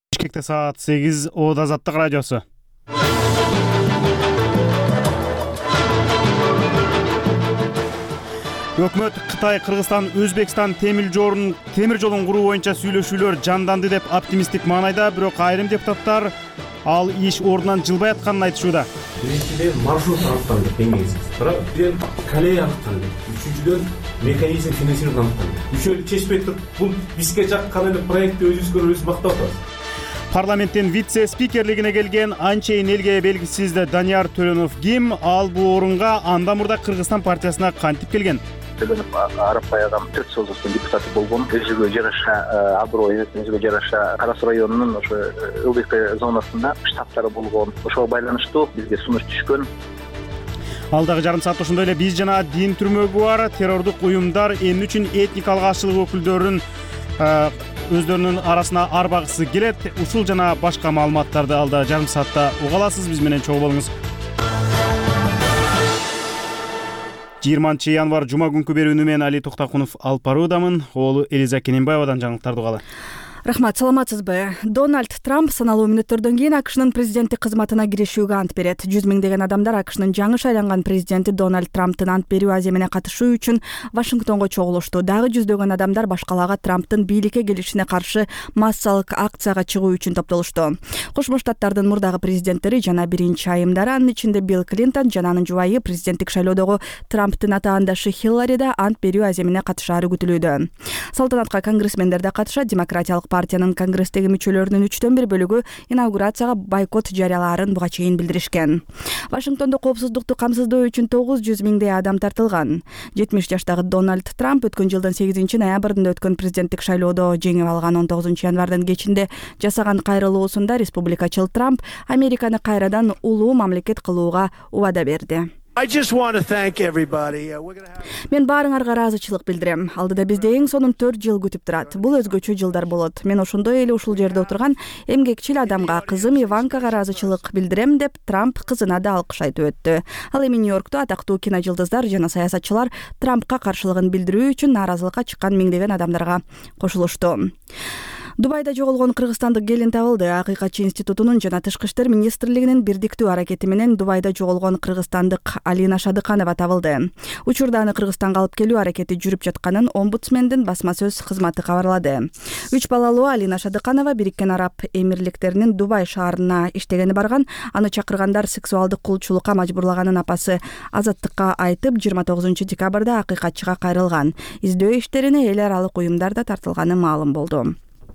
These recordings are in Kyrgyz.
Бишкекте саат 8 Ода Азаттык радиосу. Өкмөт Кытай, Кыргызстан, Өзбекстан темир жолун куруу боюнча сүйлөшүүлөр жанданды деп оптимисттик маанайда, бирок айрым депутаттар ал иш ордунан жылбай атканын айтышууда. Биринчиден маршрут аныкталды, деңгээлсиз. Бирок колея аныкталды. Үчүнчүдөн механизм финансирование аныкталды. Үчөөлү чечпей туруп, бул бизге жаккан эле проектти өзүбүз мактап атабыз. Парламенттин вице-спикерлигине келген анчейин элге белгисиз Данияр Төлөнов ким? Ал бул орунга андан мурда Кыргызстан партиясына кантип келген? Төлөнов Арапбай агам 4 жылдыктын депутаты болгон. Өзүгө жараша аброю, өзүгө жараша Карас районунун ошо ЛДП зонасында штабтары болгон. Ошого байланыштуу бизге сунуш түшкөн. Алдагы жарым саатта ошондой эле биз жана дин түрмөгү бар террордук уюмдар эмне үчүн этникалык азчылык өкүлдөрүн өздөрүнүн арасына арбагысы келет. Ушул жана башка маалыматтарды алда жарым саатта уга аласыз. Биз менен чогуу болуңуз. 20 январь жума күнкү берүүнү мен Али Токтакунов алып баруудамын. Оолу Элиза Кененбаевадан жаңылыктарды угалы. Рахмат, саламатсызбы? Дональд Трамп саналуу мүнөттөрдөн кийин АКШнын президенттик кызматына киришүүгө ант берет. 100 миңдеген адамдар АКШнын жаңы шайланган президенти Дональд Трамптын ант берүү аземине катышуу үчүн Вашингтонго чогулушту. Дагы жүздөгөн адамдар башкалага Трамптын бийликке келишине каршы массалык акцияга чыгуу үчүн топтолушту. Кошмо Штаттардын мурдагы президенттери жана биринчи айымдары, анын ичинде Билл Клинтон жана анын жубайы президенттик шайлоодогу Трамптын атаандашы Хиллари да ант берүү аземине катышаары күтүлүүдө. Салтанатка конгрессмендер да катышат. Демократиялык партиянын конгресстеги мүчөлөрүнүн 3/4 бөлүгү инаугурацияга бойкот жарыялаарын буга чейин билдиришкен. Вашингтондо коопсуздукту камсыздоо үчүн 900 миңдей адам тартылган. 70 жаштагы Дональд Трамп өткөн жылдын 8 ноябрында өткөн президенттик шайлоодо жеңип алган 19 январдын кечинде жасаган кайрылуусунда республикачыл Трамп Американы кайрадан улуу мамлекет кылууга убада берди. Мен баарыңарга ыраазычылык билдирем. Алдыда бизди эң сонун 4 жыл күтүп турат. Бул өзгөчө жылдар болот. Мен ошондой эле ушул жерде отурган эмгекчил адамга, кызым Иванкага ыраазычылык билдирем деп Трамп кызына да алкыш айтып өттү. Ал эми Нью-Йоркто атактуу киножулдуздар жана саясатчылар Трампка каршылыгын билдирүү үчүн нааразылыкка чыккан миңдеген адамдарга кошулушту. Дубайда жоголгон кыргызстандык келин табылды. Акыйкатчы институтунун жана Тышкы иштер министрлигинин бирдиктүү аракети менен Дубайда жоголгон кыргызстандык Алина Шадыканова табылды. Учурда аны Кыргызстанга алып келүү аракети жүрүп жатканын омбудсмендин басма сөз кызматы кабарлады. 3 балалуу Алина Шадыканова Бириккен Араб Эмирликтеринин Дубай шаарына иштегени барган. Аны чакыргандар сексуалдык кулчулукка мажбурлаганын апасы Азаттыкка айтып, 29 декабрда акыйкатчыга кайрылган. Издөө иштерине эл аралык уюмдар да тартылганы маалым болду.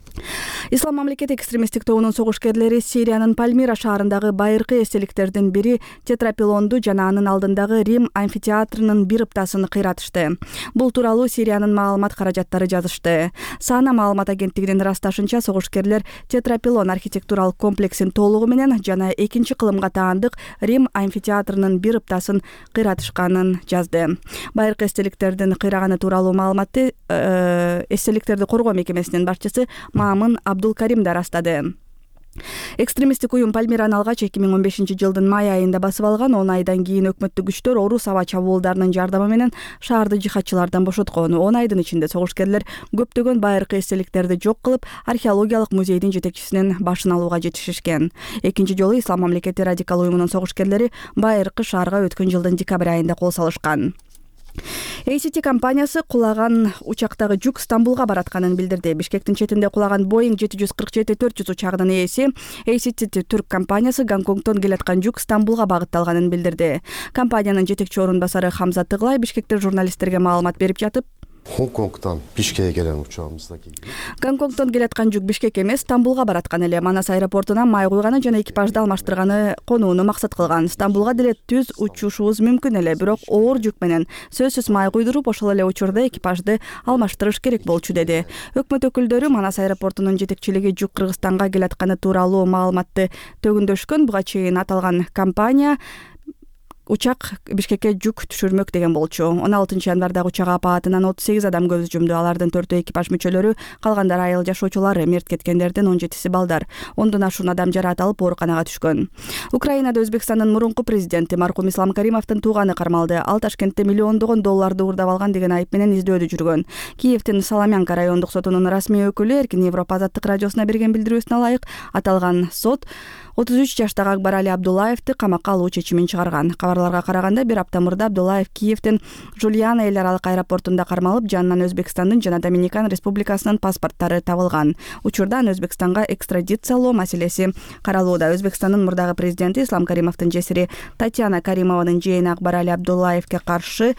Ислам мамлекети экстремисттик тобунун согушкерлери Сириянын Пальмира шаарындагы байыркы эстеликтердин бири тетрапилонду жана анын алдындагы Рим амфитеатрынын бир ыптасын кыйратышты. Бул тууралуу Сириянын маалымат каражаттары жазышты. Сана маалымат агенттигинин ырасташынча, согушкерлер тетрапилон архитектуралык комплексин толугу менен жана экинчи кылымга таандык Рим амфитеатрынын бир ыптасын кыйратышканын жазды. Байыркы эстеликтердин кыйраганы тууралуу маалыматты эстеликтерди коргоо мекемесинин башчысы Мамын Абдулкарим да растады. Экстремисттик уюм Пальмираны алгач 2015 жылдын май айында басып алган. 10 айдан кийин өкмөттүк күчтөр орус аба чабуулдарынын жардамы менен шаарды жихадчылардан бошоткон. 10 айдын ичинде согушкерлер көптөгөн байыркы эстеликтерди жок кылып, археологиялык музейдин жетекчисинин башын алууга жетишишкен. Экинчи жолу Ислам мамлекети радикал уюмунун согушкерлери байыркы шаарга өткөн жылдын декабрь айында кол салышкан. ACT компаниясы кулаган учактагы жүк Стамбулга баратканын билдирди. Бишкектин четинде кулаган Boeing 747-400 учагынын ээси ACT Түрк компаниясы Гонконгдон келаткан жүк Стамбулга багытталганын билдирди. Компаниянын жетекчи орун басары Хамза Тыглай Бишкекте журналисттерге маалымат берип жатып, Гонконгдон Бишкекке келген учагыбызда келген. Гонконгдон келаткан жүк Бишкек эмес, Стамбулга бараткан эле. Манас аэропортуна май куйганы жана экипажды алмаштырганы конууну максат кылган. Стамбулга деле түз учушубуз мүмкүн эле, бирок оор жүк менен сөзсүз май куйдуруп, ошол эле учурда экипажды алмаштырыш керек болчу деди. Өкмөт өкүлдөрү Манас аэропортунун жетекчилиги жүк Кыргызстанга келатканы тууралуу маалыматты төгүндөшкөн. Буга чейин аталган компания учак Бишкекке жүк түшүрмөк деген болчу. 16 январдагы учак апаатынан 38 адам көз жумду. Алардын 4 экипаж мүчөлөрү, калгандары айыл жашоочулары, мерт кеткендердин 17 балдар. 10дон ашуун адам жараат алып ооруканага түшкөн. Украинада Өзбекстандын мурунку президенти маркум Ислам Каримовдун тууганы кармалды. Ал Ташкентте миллиондогон долларды уурдап алган деген айып менен издөөдө жүргөн. Киевдин Соломянка райондук сотунун расмий өкүлү Эркин Европа азаттык радиосуна берген билдирүүсүнө ылайык аталган сот 33 жаштагы Акбарали Абдуллаевди камакка алуу чечимин чыгарган. Кабарларга караганда бир апта мурда Абдуллаев Киевдин Жульяна эл аралык аэропортунда кармалып, жанынан Өзбекстандын жана Доминикан Республикасынын паспорттары табылган. Учурда Өзбекстанга экстрадициялоо маселеси каралууда. Өзбекстандын мурдагы президенти Ислам Каримовдун жесири Татьяна Каримованын жээни Акбарали Абдуллаевге каршы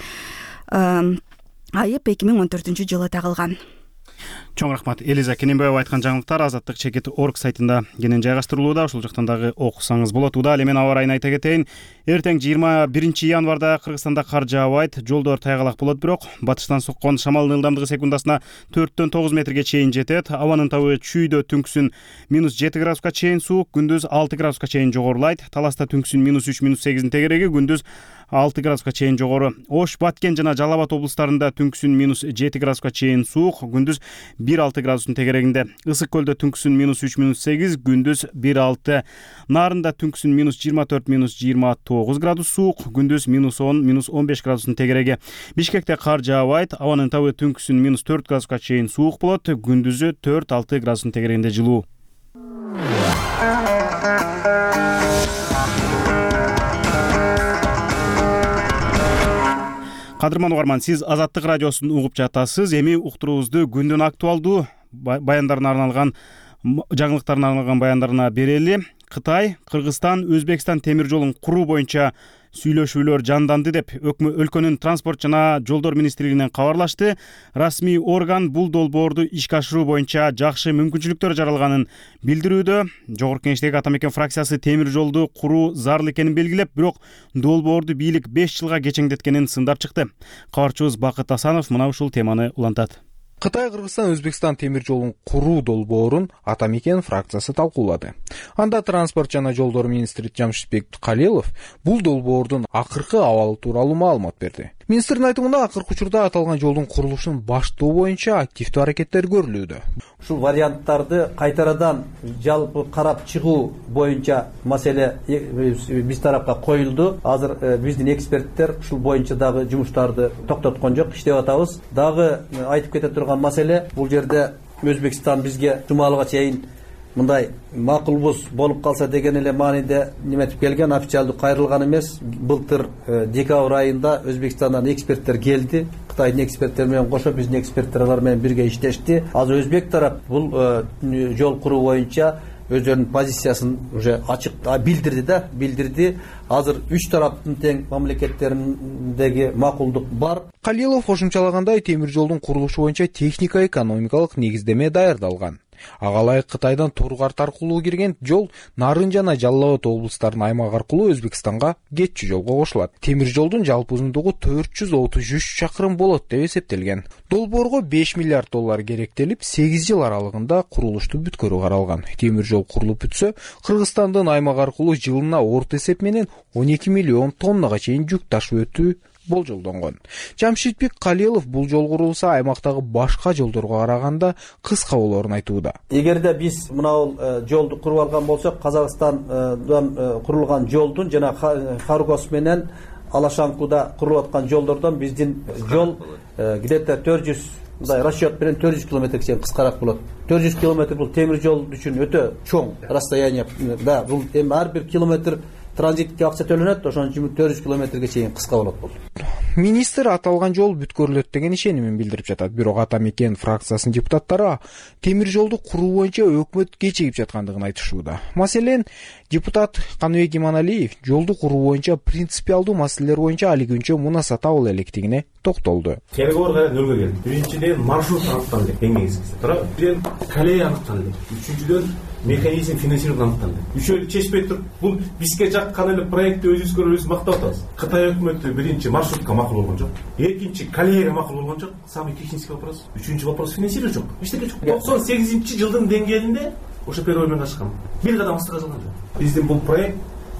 айып 2014-жылы тагылган. Чоң рахмат. Элиза Кененбаева айткан жаңылыктар азаттык чекит орг сайтында кенен жайгаштырылууда. Ошол жактан дагы окусаңыз болот. Уда эле мен аба ырайын айта кетейин. Эртең 21 январда Кыргызстанда кар жаабайт, жолдор тайгалак болот, бирок батыштан соккон шамалдын ылдамдыгы секундасына 4-9 метрге чейин жетет. Абанын табы чүйдө түнкүсүн -7 градуска чейин суук, күндүз 6 градуска чейин жогорулайт. Таласта түнкүсүн -3, -8 тегереги, күндүз 6 градуска чейин жогору. Ош, Баткен жана Жалал Абад облустарында түнкүсүн -7 градуска чейин суук, күндүз 1-6 градустун тегерегинде. Ысык көлдө түнкүсүн -3, -8, күндүз 1-6. Нарында түнкүсүн -24, -29 градус суук, күндүз -10, -15 градустун тегереги. Бишкекте кар жаабайт, абанын табы түнкүсүн -4 градуска чейин суук болот, күндүзү 4-6 градустун тегерегинде жылуу. Кадырман угарман, сиз Азаттык радиосун угуп жатасыз. Эми уктуруубузду күндүн актуалдуу баяндарына арналган жаңылыктарына арналган баяндарына берели. Кытай, Кыргызстан, Өзбекстан темир жолун куруу боюнча сүйлөшүүлөр жанданды деп өлкөнүн транспорт жана жолдор министрлигинен кабарлашты. Расмий орган бул долбоорду ишке ашыруу боюнча жакшы мүмкүнчүлүктөр жаралганын билдирүүдө. Жогорку Кеңештеги Ата Мекен фракциясы темир жолду куруу зарыл экенин белгилеп, бирок долбоорду бийлик 5 жылга кечеңдеткенин сындап чыкты. Кабарчыбыз Бакыт Асанов мына ушул теманы улантат. Кытай, Кыргызстан, Өзбекстан темир жолун куруу долбоорун Ата Мекен фракциясы талкуулады. Анда транспорт жана жолдор министри Жамшитбек Калилов бул долбоордун акыркы абалы тууралуу маалымат берди. Министрдин айтымында акыркы учурда аталган жолдун курулушун баштоо боюнча активдүү аракеттер көрүлүүдө. Ушул варианттарды кайтарадан жалпы карап чыгуу боюнча маселе биз тарапка коюлду. Азыр биздин эксперттер ушул боюнча дагы жумуштарды токтоткон жок, иштеп атабыз. Дагы айтып кете турган маселе, бул жерде Өзбекстан бизге жумалыга чейин мындай макулбуз болуп калса деген эле мааниде неметип келген, официалдуу кайрылган эмес. Былтыр декабрь айында Өзбекстандан эксперттер келди. Кытайдын эксперттери менен кошо биздин эксперттер алар менен бирге иштешти. Азыр Өзбек тарап бул жол куруу боюнча өздөрүнүн позициясын уже ачык билдирди. Азыр 3 тараптын тең мамлекеттериндеги макулдук бар. Калилов кошумчалагандай, темир жолдун курулушу боюнча техника-экономикалык негиздеме даярдалган. Ага ылайык Кытайдан Тургарт аркылуу кирген жол Нарын жана Жалал Абад облустарынын аймагы аркылуу Өзбекстанга кетчү жолго кошулат. Темир жолдун жалпы узундугу 433 чакырым болот деп эсептелген. Долбоорго 5 миллиард доллар керектелип, 8 жыл аралыгында курулушту бүткөрүү каралган. Темир жол курулуп бүтсө, Кыргызстандын аймагы аркылуу жылына орто эсеп менен 12 миллион тоннага чейин жүк ташып өтүү болжолдонгон. Жамшитбек Калилов бул жол курулса аймактагы башка жолдорго караганда кыска болоорун айтууда. Эгерде биз мынау жолду куруп алган болсок, Казакстандан курулган жолдун жана Харгос менен Алашанкуда курулуп аткан жолдордон биздин жол где-то 400 расчет менен 400 километрге чейин кыскараак болот. 400 километр бул темир жол үчүн өтө чоң расстояние. Да, бул эми ар бир километр транзитке акча төлөнөт, ошон үчүн 400 километрге чейин кыска болот бул. Министр аталган жол бүткөрүлөт деген ишенимин билдирип жатат. Бирок Ата Мекен фракциясынын депутаттары темир жолду куруу боюнча өкмөт кечигип жаткандыгын айтышууда. Маселен, депутат Каныбек Иманалиев жолду куруу боюнча принципиалдуу маселелер боюнча али күнчө мунаса табыла элекдигине токтолду. Тергоорго нөлгө келди. Биринчиден маршрут аныкталды, кеңейсиз. Биринчиден колея аныкталды. Үчүнчүдөн механизм финансирования аныкталды. Үчөө чечпей туруп, бул бизге жаккан эле проектти өзүбүз мактап атабыз. Кытай өкмөтү биринчи маршрутка макул болгон жок. Экинчи колеяга макул болгон жок. Самый технический вопрос. Үчүнчү вопрос финансирование жок. Эчтеке жок. 98-жылдын деңгээлинде ошо переоймен ашкан. Бир кадам астыга жылган жок. Биздин бул проект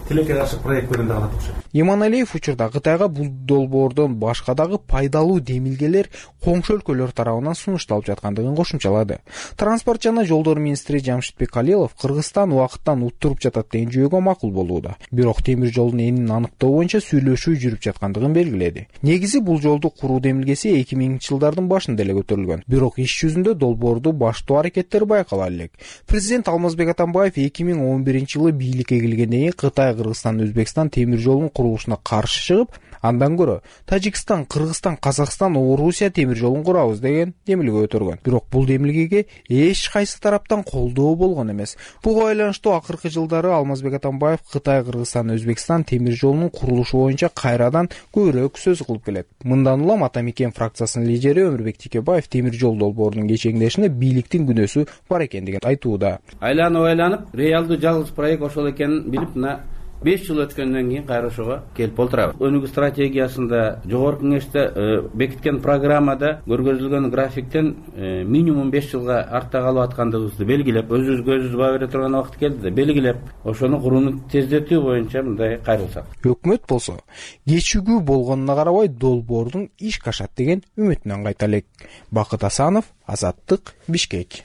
тилекке каршы проект берген дагы окшойт. Иманалиев учурда Кытайга бул долбоордон башка дагы пайдалуу демилгелер коңшу өлкөлөр тарабынан сунушталып жаткандыгын кошумчалады. Транспорт жана жолдор министри Жамшитбек Калилов Кыргызстан убакыттан уттуруп жатат деген жүйөгө макул болууда. Бирок темир жолдун энин аныктоо боюнча сүйлөшүү жүрүп жаткандыгын белгиледи. Негизи бул жолду куруу демилгеси 2000-жылдардын башында эле көтөрүлгөн. Бирок иш жүзүндө долбоорду баштоо аракеттери байкала элек. Президент Алмазбек Атамбаев 2011-жылы бийликке келгенден кийин Кытай, Кыргызстан, Өзбекстан темир жолунун курулушуна каршы чыгып, андан көрө Тажикстан, Кыргызстан, Казакстан, Орусия темир жолун курабыз деген демилге көтөргөн. Бирок бул демилгеге эч кайсы тараптан колдоо болгон эмес. Буга байланыштуу акыркы жылдары Алмазбек Атамбаев Кытай, Кыргызстан, Өзбекстан темир жолунун курулушу боюнча кайрадан көбүрөөк сөз кылып келет. Мындан улам Атамекен фракциясынын лидери Өмүрбек Текебаев темир жол долбоорунун кечеңдешине бийликтин күнөөсү бар экендигин айтууда. Айланып реалдуу жалгыз проект ошол экенин билип, 5 жыл өткөндөн кийин кайра ошого келип олтурабыз. Өнүгүү стратегиясында, жогорку кеңеште бекиткен программада көргөзүлгөн графиктен минимум 5 жылга артта калып аткандыгыбызды белгилеп, өзүбүзгө баа бере турган убакыт келди да белгилеп, ошону курууну тездетүү боюнча мындай кайрылсак. Өкмөт болсо, кечигүү болгонуна карабай долбоордун ишке ашат деген үмүтүнөн кайта элек. Бакыт Асанов, Азаттык, Бишкек.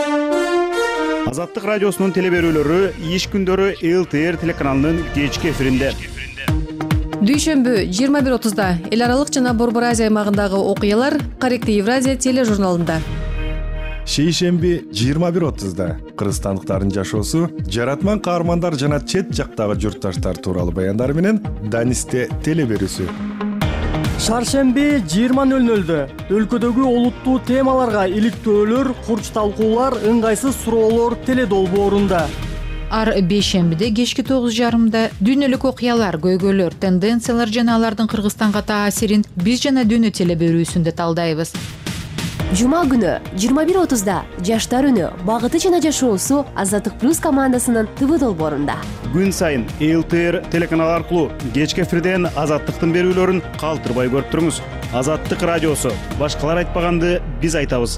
Азаттык радиосунун телеберүүлөрү иш күндөрү ЛТР телеканалынын кечки эфиринде. Дүйшөмбү 21:30-да эл аралык жана Борбор Азия аймагындагы окуялар Корректив Евразия тележурналында. Шейшемби 21:30-да кыргызстандыктардын жашоосу, жаратман каармандар жана чет жактагы журтташтар тууралуу баяндар менен Данисте телеберүүсү. Шаршемби 20:00-дө өлкөдөгү олуттуу темаларга иликтөөлөр, курч талкуулар, ыңгайсыз суроолор теледолбоорунда. Ар бейшембиде кечки 9:30-да дүйнөлүк окуялар, көйгөйлөр, тенденциялар жана алардын Кыргызстанга таасирин биз жана дүйнө телеберүүсүндө талдайбыз. Жума күнү 21:30-да Жаштар үнү, багыты жана жашоосу Азаттык плюс командасынын ТВ долбоорунда. Күн сайын ЛТР телеканалы аркылуу кечки эфирден Азаттыктын берүүлөрүн калтырбай көрүп туруңуз. Азаттык радиосу, башкалар айтпаганды биз айтабыз.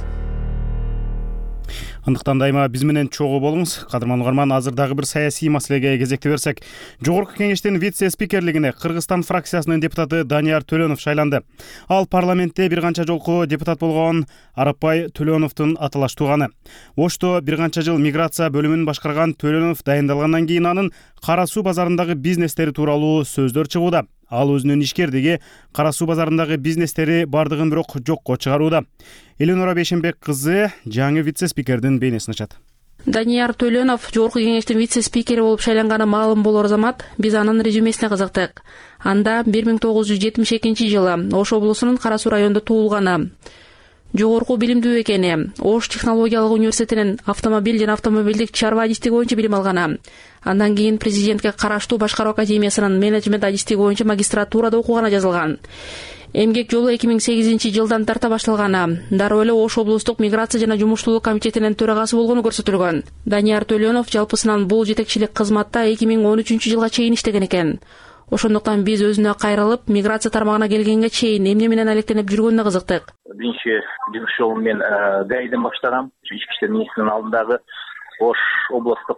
Андыктан дайыма биз менен чогуу болуңуз. Кадырман угарман, азыр дагы бир саясий маселеге кезекти берсек, жогорку кеңештин вице-спикерлигине Кыргызстан фракциясынын депутаты Данияр Төлөнов шайланды. Ал парламентте бир канча жолку депутат болгон Арапбай Төлөновдун аталаш тууганы. Ошто бир канча жыл миграция бөлүмүн башкарган Төлөнов дайындалгандан кийин анын Кара суу базарындагы бизнестери тууралуу сөздөр чыгууда. Ал өзүнүн ишкердиги Кара суу базарындагы бизнестери бардыгын бирок жокко чыгарууда. Эленора Бейшенбек кызы жаңы вице-спикердин бейнесин ачат. Данияр Төлөнов жогорку кеңештин вице-спикери болуп шайланганы маалым болор замат биз анын резюмесине кызыктык. Анда 1972-жылы Ош облусунун Кара суу районунда туулганы. Жогорку билимдүү экени, Ош технологиялык университетинин автомобиль жана автомобилдик чарба адистиги боюнча билим алганы. Андан кийин президентке караштуу Башкаруу академиясынын менеджмент адистиги боюнча магистратурада окуганы жазылган. Эмгек жолу 2008-жылдан тарта башталганы. Дароо эле Ош облустук миграция жана жумуштуулук комитетинин төрагасы болгону көрсөтүлгөн. Данияр Төлөнов жалпысынан бул жетекчилик кызматта 2013-жылга чейин иштеген экен. Ошондуктан биз өзүнө кайрылып, миграция тармагына келгенге чейин эмне менен алектенип жүргөнүнө кызыктык. Биринчи жумуш жолун мен ГАИден баштагам. Ички иштер министринин алдындагы Ош облустук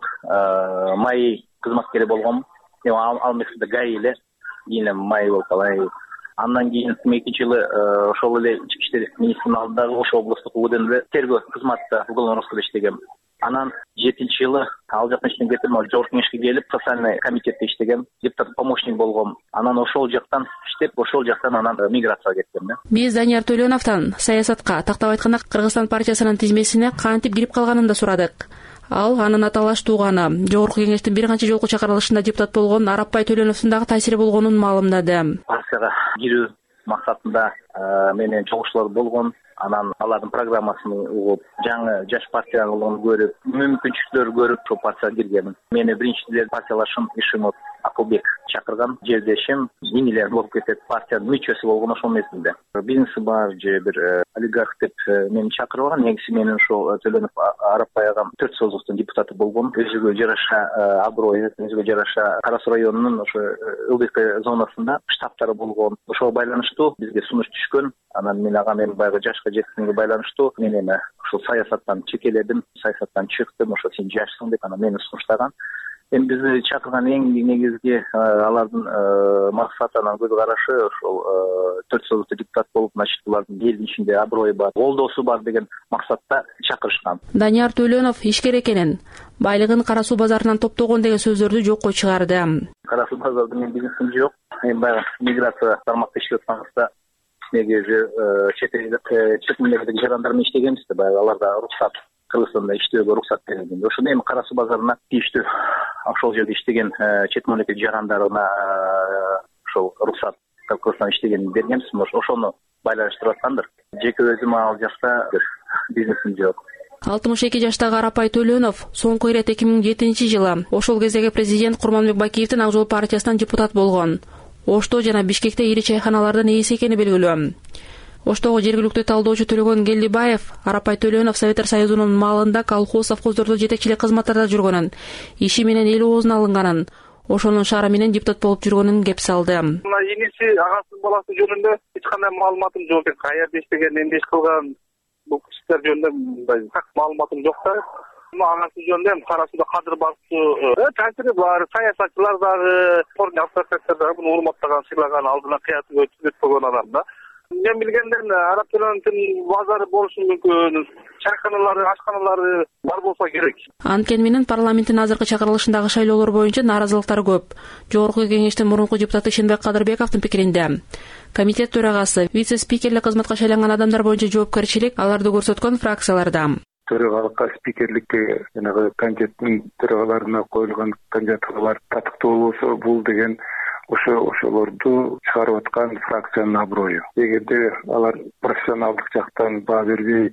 май кызматкери болгом. Ал мезгилде ГАИ эле, кийин май болуп калай. Андан кийин 2002-жылы ошол эле ички иштер министринин алдындагы Ош облустук УГДНде тергөө кызматта уголовный розыскта иштегем. Анан 7-жылы ал жактан иштен кетип, жогорку кеңешке келип, социальный комитетте иштегем, депутат помощник болгом. Анан ошол жактан иштеп, ошол жактан анан миграцияга кеттим. Биз Данияр Төлөновдон саясатка, тактап айтканда Кыргызстан партиясынын тизмесине кантип кирип калганын да сурадык. Ал анын аталаш тууганы, жогорку кеңештин бир канча жолку чакырылышында депутат болгон Арапбай Төлөновдун дагы таасири болгонун маалымдады. Партияга кирүү максатында менен чогулуштуулар болгон. Анан алардын программасын угуп, жаңы жаш партияларын көрүп, мүмкүнчүлүктөр көрүп, ошол партияга киргенмин. Мени биринчиден партиялашым Ишимов Акылбек чакырган, жердешим, иңилер болуп кетет, партиянын мүчөсү болгон ошол мезгилде. Бизнеси бар же бир олигарх деп мени чакырган. Негизи менин ошол Төлөнов Арапбай агам 4 создуктун депутаты болгон. Өзүгө жараша аброй, өзүгө жараша Кара суу районунун ошо ЛДП зонасында штабтары болгон. Ошого байланыштуу бизге сунуш түшкөн. Анан мен ага мен баягы жашка жеткенге байланыштуу мен эми ушул саясаттан чекеледим, саясаттан чыктым, ошо сен жашсың деп анан мени сунуштаган. Эми бизди чакырган эң негизги алардын максатынан көз карашы ошол 4 союздуу депутат болуп, значит, булардын элдин ичинде аброю бар, колдоосу бар деген максатта чакырышкан. Данияр Төлөнов ишкер экенин, байлыгын кара суу базарынан топтогон деген сөздөрдү жокко чыгарды. Кара суу базарында менин бизнесим жок. Эми баягы миграция тармакта иштеп атканыбызда негизи чет мамлекеттеги жарандар менен иштегенбиз да, баягы аларда уруксат, Кыргызстанда иштөөгө уруксат берилген. Ошондо эми кара суу базарына тийиштүү ошол жерде иштеген чет мамлекет жарандарына ошол уруксат Кыргызстанда иштегенин бергенбиз. Ошону байланыштырып аткандыр. Жеке өзүм ал жакта бизнесим жок. 62 жаштагы Арапай Төлөнов соңку ирет 2007-жылы ошол кездеги президент Курманбек Бакиевдин Ак Жол партиясынан депутат болгон. Ошто жана Бишкекте ири чайханалардын ээси экени белгилүү. Оштогу жергиликтүү талдоочу Төлөгөн Келдибаев Арапай Төлөнов Советтер Союзунун малында колхоз, совхоздордо жетекчилик кызматтарда жүргөнүн, иши менен эл оозуна алынганын, ошонун шаары менен депутат болуп жүргөнүн кеп салды. Мына иниси, агасынын баласы жөнүндө эч кандай маалыматым жок. Каерде иштеген, эмне иш кылган, бул кишилер жөнүндө мындай так маалыматым жок да. Агасы жөнүндө кара сууда кадыр бакчу, таасири бар, саясатчылар дагы, ордун авторитеттер дагы муну урматтаган, сыйлаган, алдына кыятып өтпөгөн адам да. Мен билгенден Арап Төлөнөвдүн базары болушу мүмкүн, чайканалары, ашканалары бар болсо керек. Анткени менен парламенттин азыркы чакырылышындагы шайлоолор боюнча нааразылыктар көп. Жогорку кеңештин мурунку депутаты Шенбек Кадырбековдун пикиринде, комитет төрагасы, вице-спикерлик кызматка шайланган адамдар боюнча жоопкерчилик аларды көрсөткөн фракцияларда. Төрагалыкка, спикерликке, жанагы комитеттин төрагаларына коюлган кандидатуралар татыктуу болсо, бул деген ошолорду чыгарып аткан фракциянын аброю. Эгерде алар профессионалдык жактан баа бербей,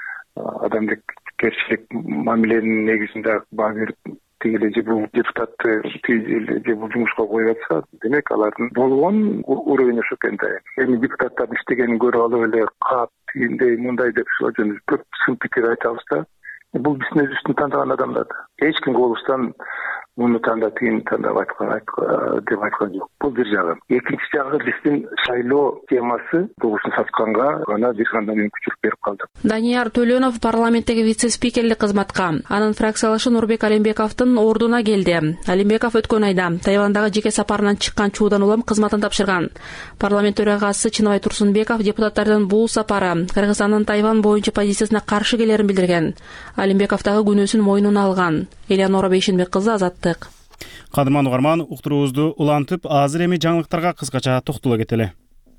адамгерчилик мамиленин негизинде баа берип, тигиле же бул депутатты же бул жумушка коюп атса, демек алардын болгон уровень ошо экен да. Эми депутаттардын иштегенин көрүп алып эле кат тигиндей мындай деп ошол жөнүндө көп сын пикир айтабыз да. Бул биздин өзүбүздүн тандаган адамдар. Эч ким болуштан муну тандап, тигини тандап деп айткан жок. Бул бир жагы. Экинчи жагы биздин шайлоо темасы добушун сатканга гана бир кандай мүмкүнчүлүк берип калдык. Данияр Төлөнов парламенттеги вице-спикерлик кызматка, анын фракциялашы Нурбек Алимбековдун ордуна келди. Алимбеков өткөн айда Тайвандагы жеке сапарынан чыккан чуудан улам кызматын тапшырган. Парламент төрагасы Чыныбай Турсунбеков депутаттардын бул сапары Кыргызстандын Тайвань боюнча позициясына каршы келерин билдирген. Алимбеков дагы күнөөсүн мойнуна алган. Элеонора Бейшенбек кызы, Азаттык. Кадырман угарман, уктуруубузду улантып, азыр эми жаңылыктарга кыскача токтоло кетели.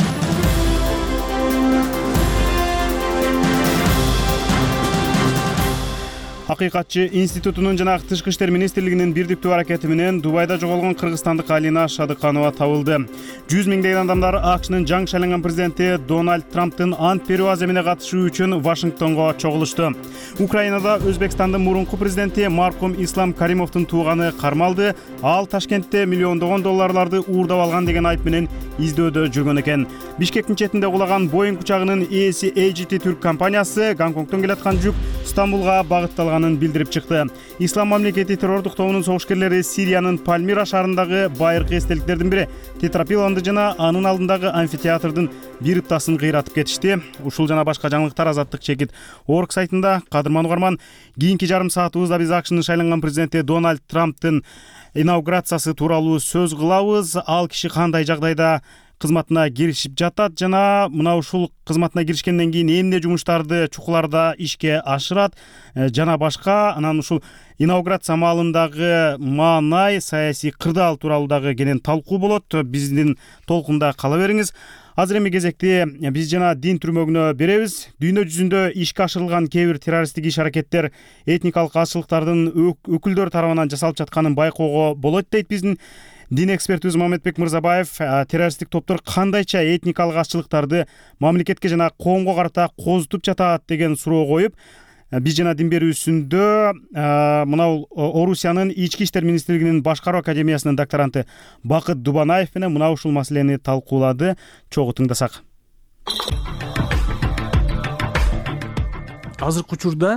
Акыйкатчы институтунун жана Тышкы иштер министрлигинин бирдиктүү аракети менен Дубайда жоголгон кыргызстандык Алина Шадыканова табылды. 100 миңдеген адамдар АКШнын жаңы шайланган президенти Дональд Трамптын ант берүү аземине катышуу үчүн Вашингтонго чогулушту. Украинада Өзбекстандын мурунку президенти Маркум Ислам Каримовдун тууганы кармалды. Ал Ташкентте миллиондогон долларларды уурдап алган деген айып менен издөөдө жүргөн экен. Бишкектин четинде кулаган Боинг учагынын ээси AGT Түрк компаниясы Гонконгдон келаткан жүк Стамбулга багытталганын билдирип чыкты. Ислам мамлекети террордук тобунун согушкерлери Сириянын Пальмира шаарындагы байыркы эстеликтердин бири тетрапилонду жана анын алдындагы амфитеатрдын бир ыптасын кыйратып кетишти. Ушул жана башка жаңылыктар Азаттык чекит орг сайтында. Кадырман угарман, кийинки жарым саатыбызда биз АКШнын шайланган президенти Дональд Трамптын инаугурациясы тууралуу сөз кылабыз. Ал киши кандай жагдайда кызматына киришип жатат жана мына ушул кызматына киришкенден кийин эмне жумуштарды чукуларда ишке ашырат жана башка. Анан ушул инаугурация маалындагы маанай, саясий кырдаал тууралуу дагы кенен талкуу болот. Биздин толкунда кала бериңиз. Азыр эми кезекти биз жана дин түрмөгүнө беребиз. Дүйнө жүзүндө ишке ашырылган кээ бир террористтик иш-аракеттер этникалык азчылыктардын өкүлдөр тарабынан жасалып жатканын байкоого болот дейт биздин дин экспертибиз Мамедбек Мырзабаев. Террористтик топтор кандайча этникалык азчылыктарды мамлекетке жана коомго карата козутуп жатат деген суроо коюп, биз жана дин берүүсүндө мына Орусиянын ички иштер министрлигинин башкаруу академиясынын докторанты Бакыт Дубанаев менен мына ушул маселени талкуулады. Чогуу тыңдасак. Азыркы учурда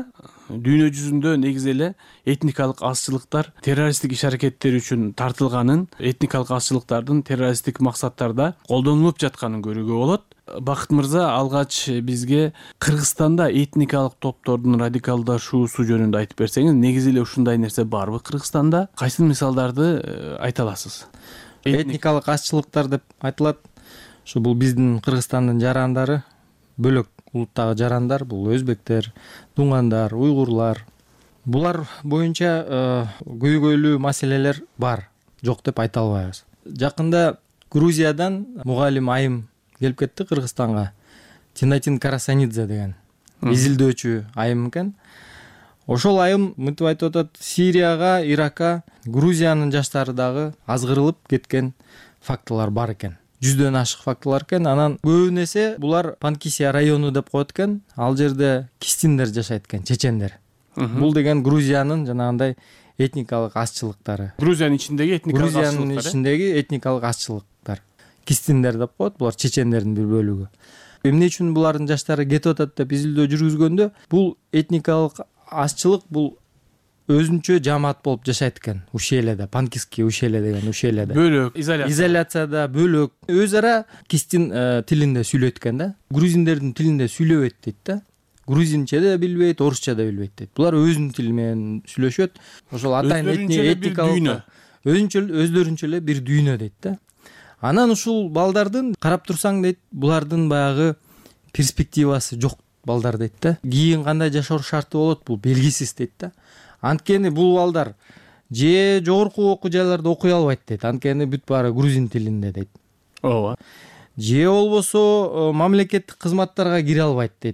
дүйнө жүзүндө негизи эле этникалык азчылыктар террористтик иш аракеттер үчүн тартылганын, этникалык азчылыктардын террористтик максаттарда колдонулуп жатканын көрүүгө болот. Бакыт мырза, алгач бизге Кыргызстанда этникалык топтордун радикалдашуусу жөнүндө айтып берсеңиз, негизи эле ушундай нерсе барбы Кыргызстанда? Кайсы мисалдарды айта аласыз? Этникалык азчылыктар деп айтылат. Бул биздин Кыргызстандын жарандары, бөлөк улуттагы жарандар, бул өзбектер, дуңгандар, уйгурлар. Булар боюнча көйгөйлүү маселелер бар, жок деп айта албайбыз. Жакында Грузиядан мугалим айым келип кетти Кыргызстанга. Тинатин Карасанидзе деген изилдөөчү айым экен. Ошол айым мынтип айтып атат: Сирияга, Иракка, Грузиянын жаштары дагы азгырылып кеткен фактылар бар экен. 100дөн ашык фактылар экен. Анан көбүн эсе булар Панкисия району деп коет экен. Ал жерде кистиндер жашайт экен, чечендер. Бул деген Грузиянын жанагындай этникалык азчылыктары. Грузиянын ичиндеги этникалык азчылыктар. Грузиянын ичиндеги этникалык азчылыктар. Кистиндер деп коет, булар чечендердин бир бөлүгү. Эмне үчүн булардын жаштары кетип атат деп изилдөө жүргүзгөндө, бул этникалык азчылык бул өзүнчө жамаат болуп жашайт экен. Ушеледе, Панкисский ушеле деген ушеледе. Бөлөк, изоляцияда бөлөк, өз ара кистин тилинде сүйлөйт экен да. Грузиндердин тилинде сүйлөбөйт дейт да. Грузинче да билбейт, орусча да билбейт дейт. Булар өзүнүн тили менен сүйлөшөт. Ошол атайын этникалык өздөрүнчө эле бир дүйнө дейт да. Анан ушул балдардын карап турсаң дейт, булардын баягы перспективасы жок балдар дейт да. Кийин кандай жашоо шарты болот, бул белгисиз дейт да. Анткени бул балдар же жогорку окуу жайларда окуй албайт дейт. Анткени бүт баары грузин тилинде дейт. Ооба. Же болбосо мамлекеттик кызматтарга кире албайт дейт.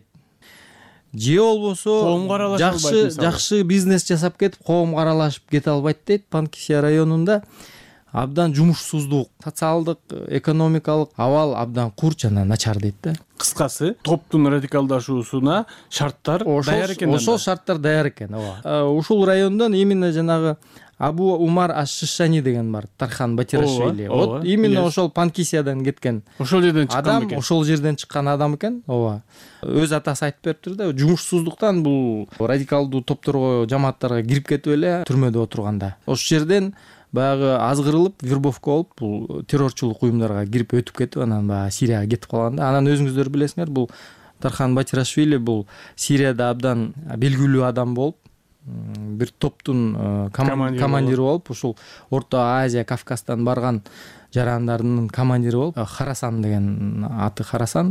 Же болбосо коомго аралашып албайт. Жакшы бизнес жасап кетип, коомго аралашып кете албайт дейт. Панкисия районунда абдан жумушсуздук, социалдык, экономикалык абал абдан кур жана начар дейт да. Кыскасы, топтун радикалдашуусуна шарттар даяр экен. Ошол шарттар даяр экен, ооба. Ушул райондон именно жанагы Абу Умар Аш-Шишани деген бар, Тархан Батирашвили. Вот именно ошол Панкисиядан кеткен. Ошол жерден чыккан экен. Ошол жерден чыккан адам экен, ооба. Өз атасы айтып бериптир да, жумушсуздуктан бул радикалдуу топторго, жамааттарга кирип кетип эле түрмөдө отурганда. Ошол жерден баягы азгырылып, вербовка болуп, бул террорчулук уюмдарга кирип өтүп кетип, анан баягы Сирияга кетип калганда, анан өзүңүздөр билесиңер, бул Тархан Батирашвили бул Сирияда абдан белгилүү адам болуп, бир топтун командири болуп, ушул Орто Азия, Кавказдан барган жарандардын командири болуп, Харасан деген аты, Харасан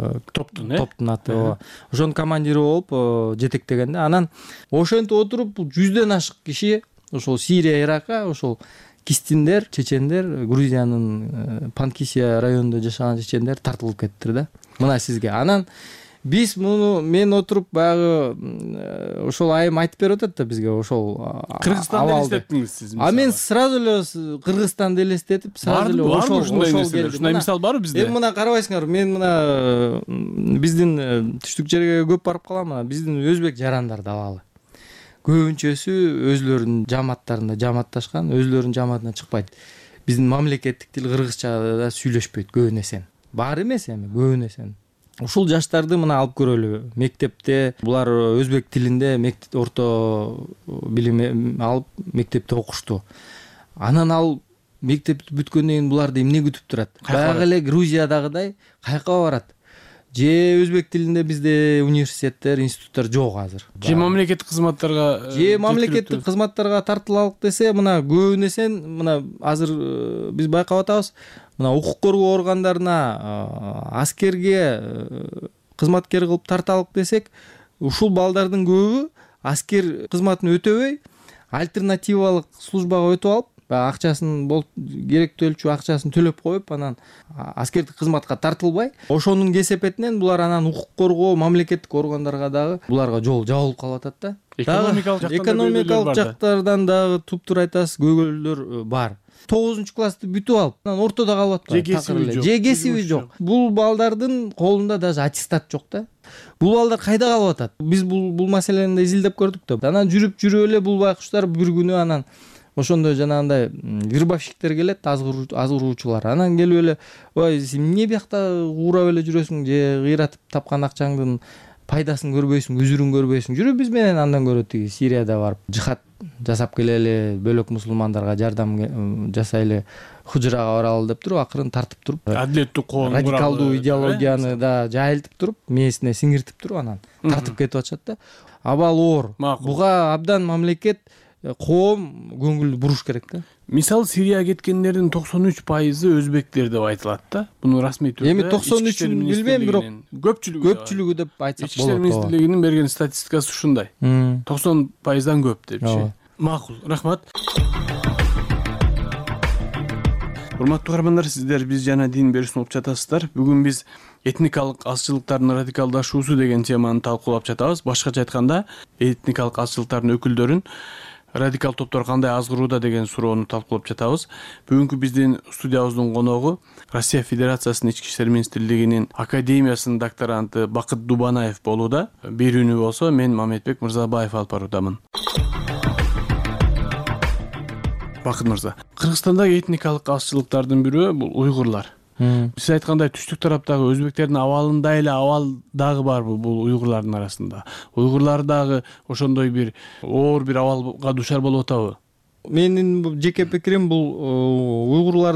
топтун аты. Ошонун командири болуп жетектеген да. Анан ошентип отуруп 100дөн ашык киши ошол Сирия, Иракка, ошол кистиндер, чечендер, Грузиянын Панкисия районунда жашаган чечендер тартылып кеттир да. Мына сизге. Анан биз муну мен отуруп баягы ошол айым айтып берип атат да бизге ошол Кыргызстанды элестеттиңиз сиз. А мен сразу эле Кыргызстанды элестетип, сразу эле ошол келди. Ушундай мисал барбы бизде? Эми мына карабайсыңар, мен мына биздин түштүк жерге көп барып калам, биздин өзбек жарандарды алалы. Көбүнчөсү өзлөрүнүн жамааттарында жамаатташкан, өзлөрүнүн жамаатынан чыкпайт. Биздин мамлекеттик тил кыргызчада сүйлөшпөйт көбүн эсен. Бар эмес эми, көбүн эсен. Ушул жаштарды мына алып көрөлү. Мектепте булар өзбек тилинде орто билим алып мектепте окушту. Анан ал мектепти бүткөндөн кийин буларды эмне күтүп турат? Баягы эле Грузиядагыдай кайка барат? Же өзбек тилинде бизде университеттер, институттар жок азыр. Же мамлекеттик кызматтарга тартылалык десе, мына көбүн эсен, мына азыр биз байкап атабыз, мына укук коргоо органдарына, аскерге кызматкер кылып тарталык десек, ушул балдардын көбү аскер кызматын өтөбөй, альтернативалык службага өтүп алып, акчасын керектүүлчү акчасын төлөп коюп, анан аскердик кызматка тартылбай, ошонун кесепетинен булар анан укук коргоо мамлекеттик органдарга дагы буларга жол жабылып калып атат да. Экономикалык жактардан дагы туптур айтасыз, көйгөйлөр бар. 9-классты бүтүп алып, анан ортодо калып атпайбы? Же кесиби жок. Бул балдардын колунда даже аттестат жок да. Бул балдар кайда калып атат? Биз бул маселени да изилдеп көрдүк да. Анан жүрүп эле бул байкуштар бир күнү анан ошондой жанагындай вербовщиктер келет, азгыруучулар. Анан келип эле, ой, сен эмне биякта уурап эле жүрөсүң, же кыйратып тапкан акчаңдын пайдасын көрбөйсүң, үзүрүн көрбөйсүң, жүрүп биз менен андан көрө тиги Сирияда барып жихад жасап келели, бөлөк мусулмандарга жардам жасайлы, Хужрага баралы деп туруп акырын тартып туруп, адилеттүү коом радикалдуу идеологияны да жайылтып туруп, мээсине сиңиртип туруп анан тартып кетип атышат да. Абал оор. Буга абдан мамлекет, коом көңүл буруш керек да. Мисалы Сирияга кеткендердин 93% өзбектер деп айтылат да. Муну расмий түрдө эми 93-ün билбейм, бирок көпчүлүгү деп айтсак болот. Ички иштер министрлигинин берген статистикасы ушундай. 90%дан көп депчи. Макул, рахмат. Урматтуу каармандар, сиздер биз жана дин берүүсүн угуп жатасыздар. Бүгүн биз этникалык азчылыктардын радикалдашуусу деген теманы талкуулап жатабыз. Башкача айтканда, этникалык азчылыктардын өкүлдөрүн радикал топтор кандай азгырууда деген суроону талкуулап жатабыз. Бүгүнкү биздин студиябыздын коногу Россия Федерациясынын ички иштер министрлигинин академиясынын докторанты Бакыт Дубанаев болууда. Берүүнү болсо мен Мамедбек Мырзабаев алып баруудамын. Бакыт мырза, Кыргызстандагы этникалык азчылыктардын бирөө бул уйгурлар. Сиз айткандай түштүк тараптагы өзбектердин абалындай эле абал дагы барбы бул уйгурлардын арасында? Уйгурлар дагы ошондой бир оор бир абалга дуушар болуп атабы? Менин жеке пикирим, бул уйгурлар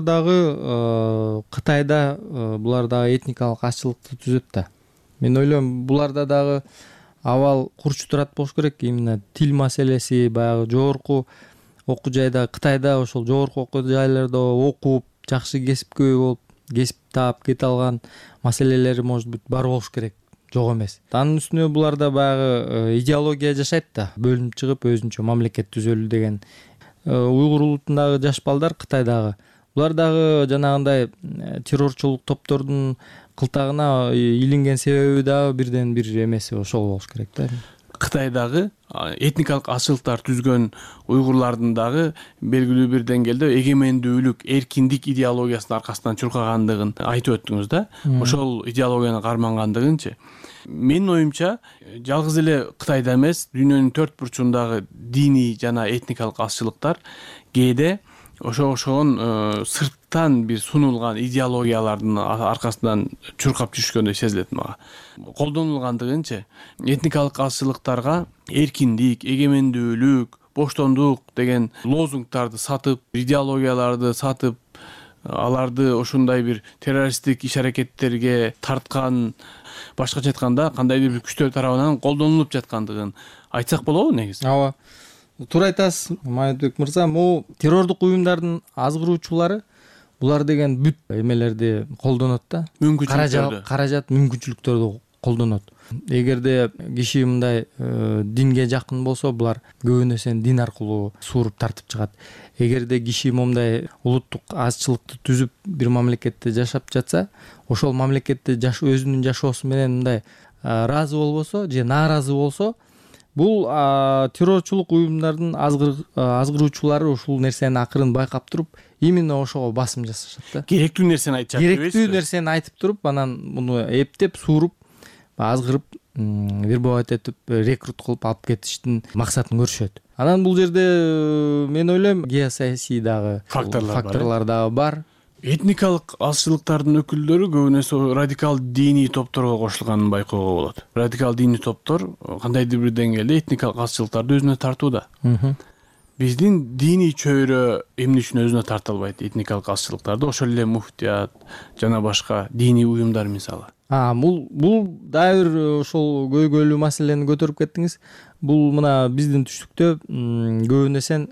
дагы Кытайда булар дагы этникалык азчылыкты түзөт да. Мен ойлойм, буларда дагы абал курч турат болуш керек. Именно тил маселеси, баягы жогорку окуу жайда, Кытайда ошол жогорку окуу жайларда окуп, жакшы кесипкөй болуп, кесип таап кете алган маселелери может быть бар болуш керек, жок эмес. Анын үстүнө буларда баягы идеология жашайт да, бөлүнүп чыгып өзүнчө мамлекет түзөлүү деген. Уйгур улутундагы жаш балдар Кытайдагы, булар дагы жанагындай террорчулук топтордун кылтагына илинген себеби дагы бирден бир эмеси ошол болуш керек да. Кытайдагы этникалык азчылыктар түзгөн уйгурлардын дагы белгилүү бир деңгээлде эгемендүүлүк, эркиндик идеологиясынын аркасынан чуркагандыгын айтып өттүңүз да. Ошол идеологияны кармангандыгынчы. Менин оюмча, жалгыз эле Кытайда эмес, дүйнөнүн төрт бурчундагы диний жана этникалык азчылыктар кээде ошогон сырттан бир сунулган идеологиялардын аркасынан чуркап жүрүшкөндөй сезилет мага. Колдонулгандыгынчы этникалык азчылыктарга эркиндик, эгемендүүлүк, боштондук деген лозунгдарды сатып, идеологияларды сатып, аларды ошондой бир террористтик иш-аракеттерге тарткан, башкача айтканда кандайдыр бир күчтөр тарабынан колдонулуп жаткандыгын айтсак болобу негизи? Ооба. Туура айтасыз, Мамедбек мырза. Могу террордук уюмдардын азгыруучулары булар деген бүт эмелерди колдонот да. Каражат, мүмкүнчүлүктөрдү колдонот. Эгерде киши мындай динге жакын болсо, булар көбүнө дин аркылуу сууруп тартып чыгат. Эгерде киши момундай улуттук азчылыкты түзүп бир мамлекетте жашап жатса, ошол мамлекетте өзүнүн жашоосу менен мындай ыраазы болбосо же нааразы болсо, бул террорчулук уюмдардын азгыруучулары ушул нерсени акырын байкап туруп, именно ошого басым жасашат да. Керектүү нерсени айтышат. Керектүү нерсени айтып туруп, анан муну эптеп, сууруп, азгырып, вербовать этип, рекрут кылып алып кетиштин максатын көрүшөт. Анан бул жерде мен ойлойм, геосаясий дагы факторлор дагы бар. Этникалык азчылыктардын өкүлдөрү көбүнесе радикал диний топторго кошулганын байкоого болот. Радикал диний топтор кандайдыр бир деңгээлде этникалык азчылыктарды өзүнө тартууда. Биздин диний чөйрө эмне үчүн өзүнө тарта албайт этникалык азчылыктарды? Ошол эле муфтият жана башка диний уюмдар мисалы. Бул дагы бир ошол көйгөйлүү маселени көтөрүп кеттиңиз. Бул мына биздин түштүктө көбүнесе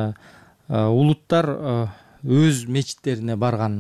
улуттар өз мечиттерине барган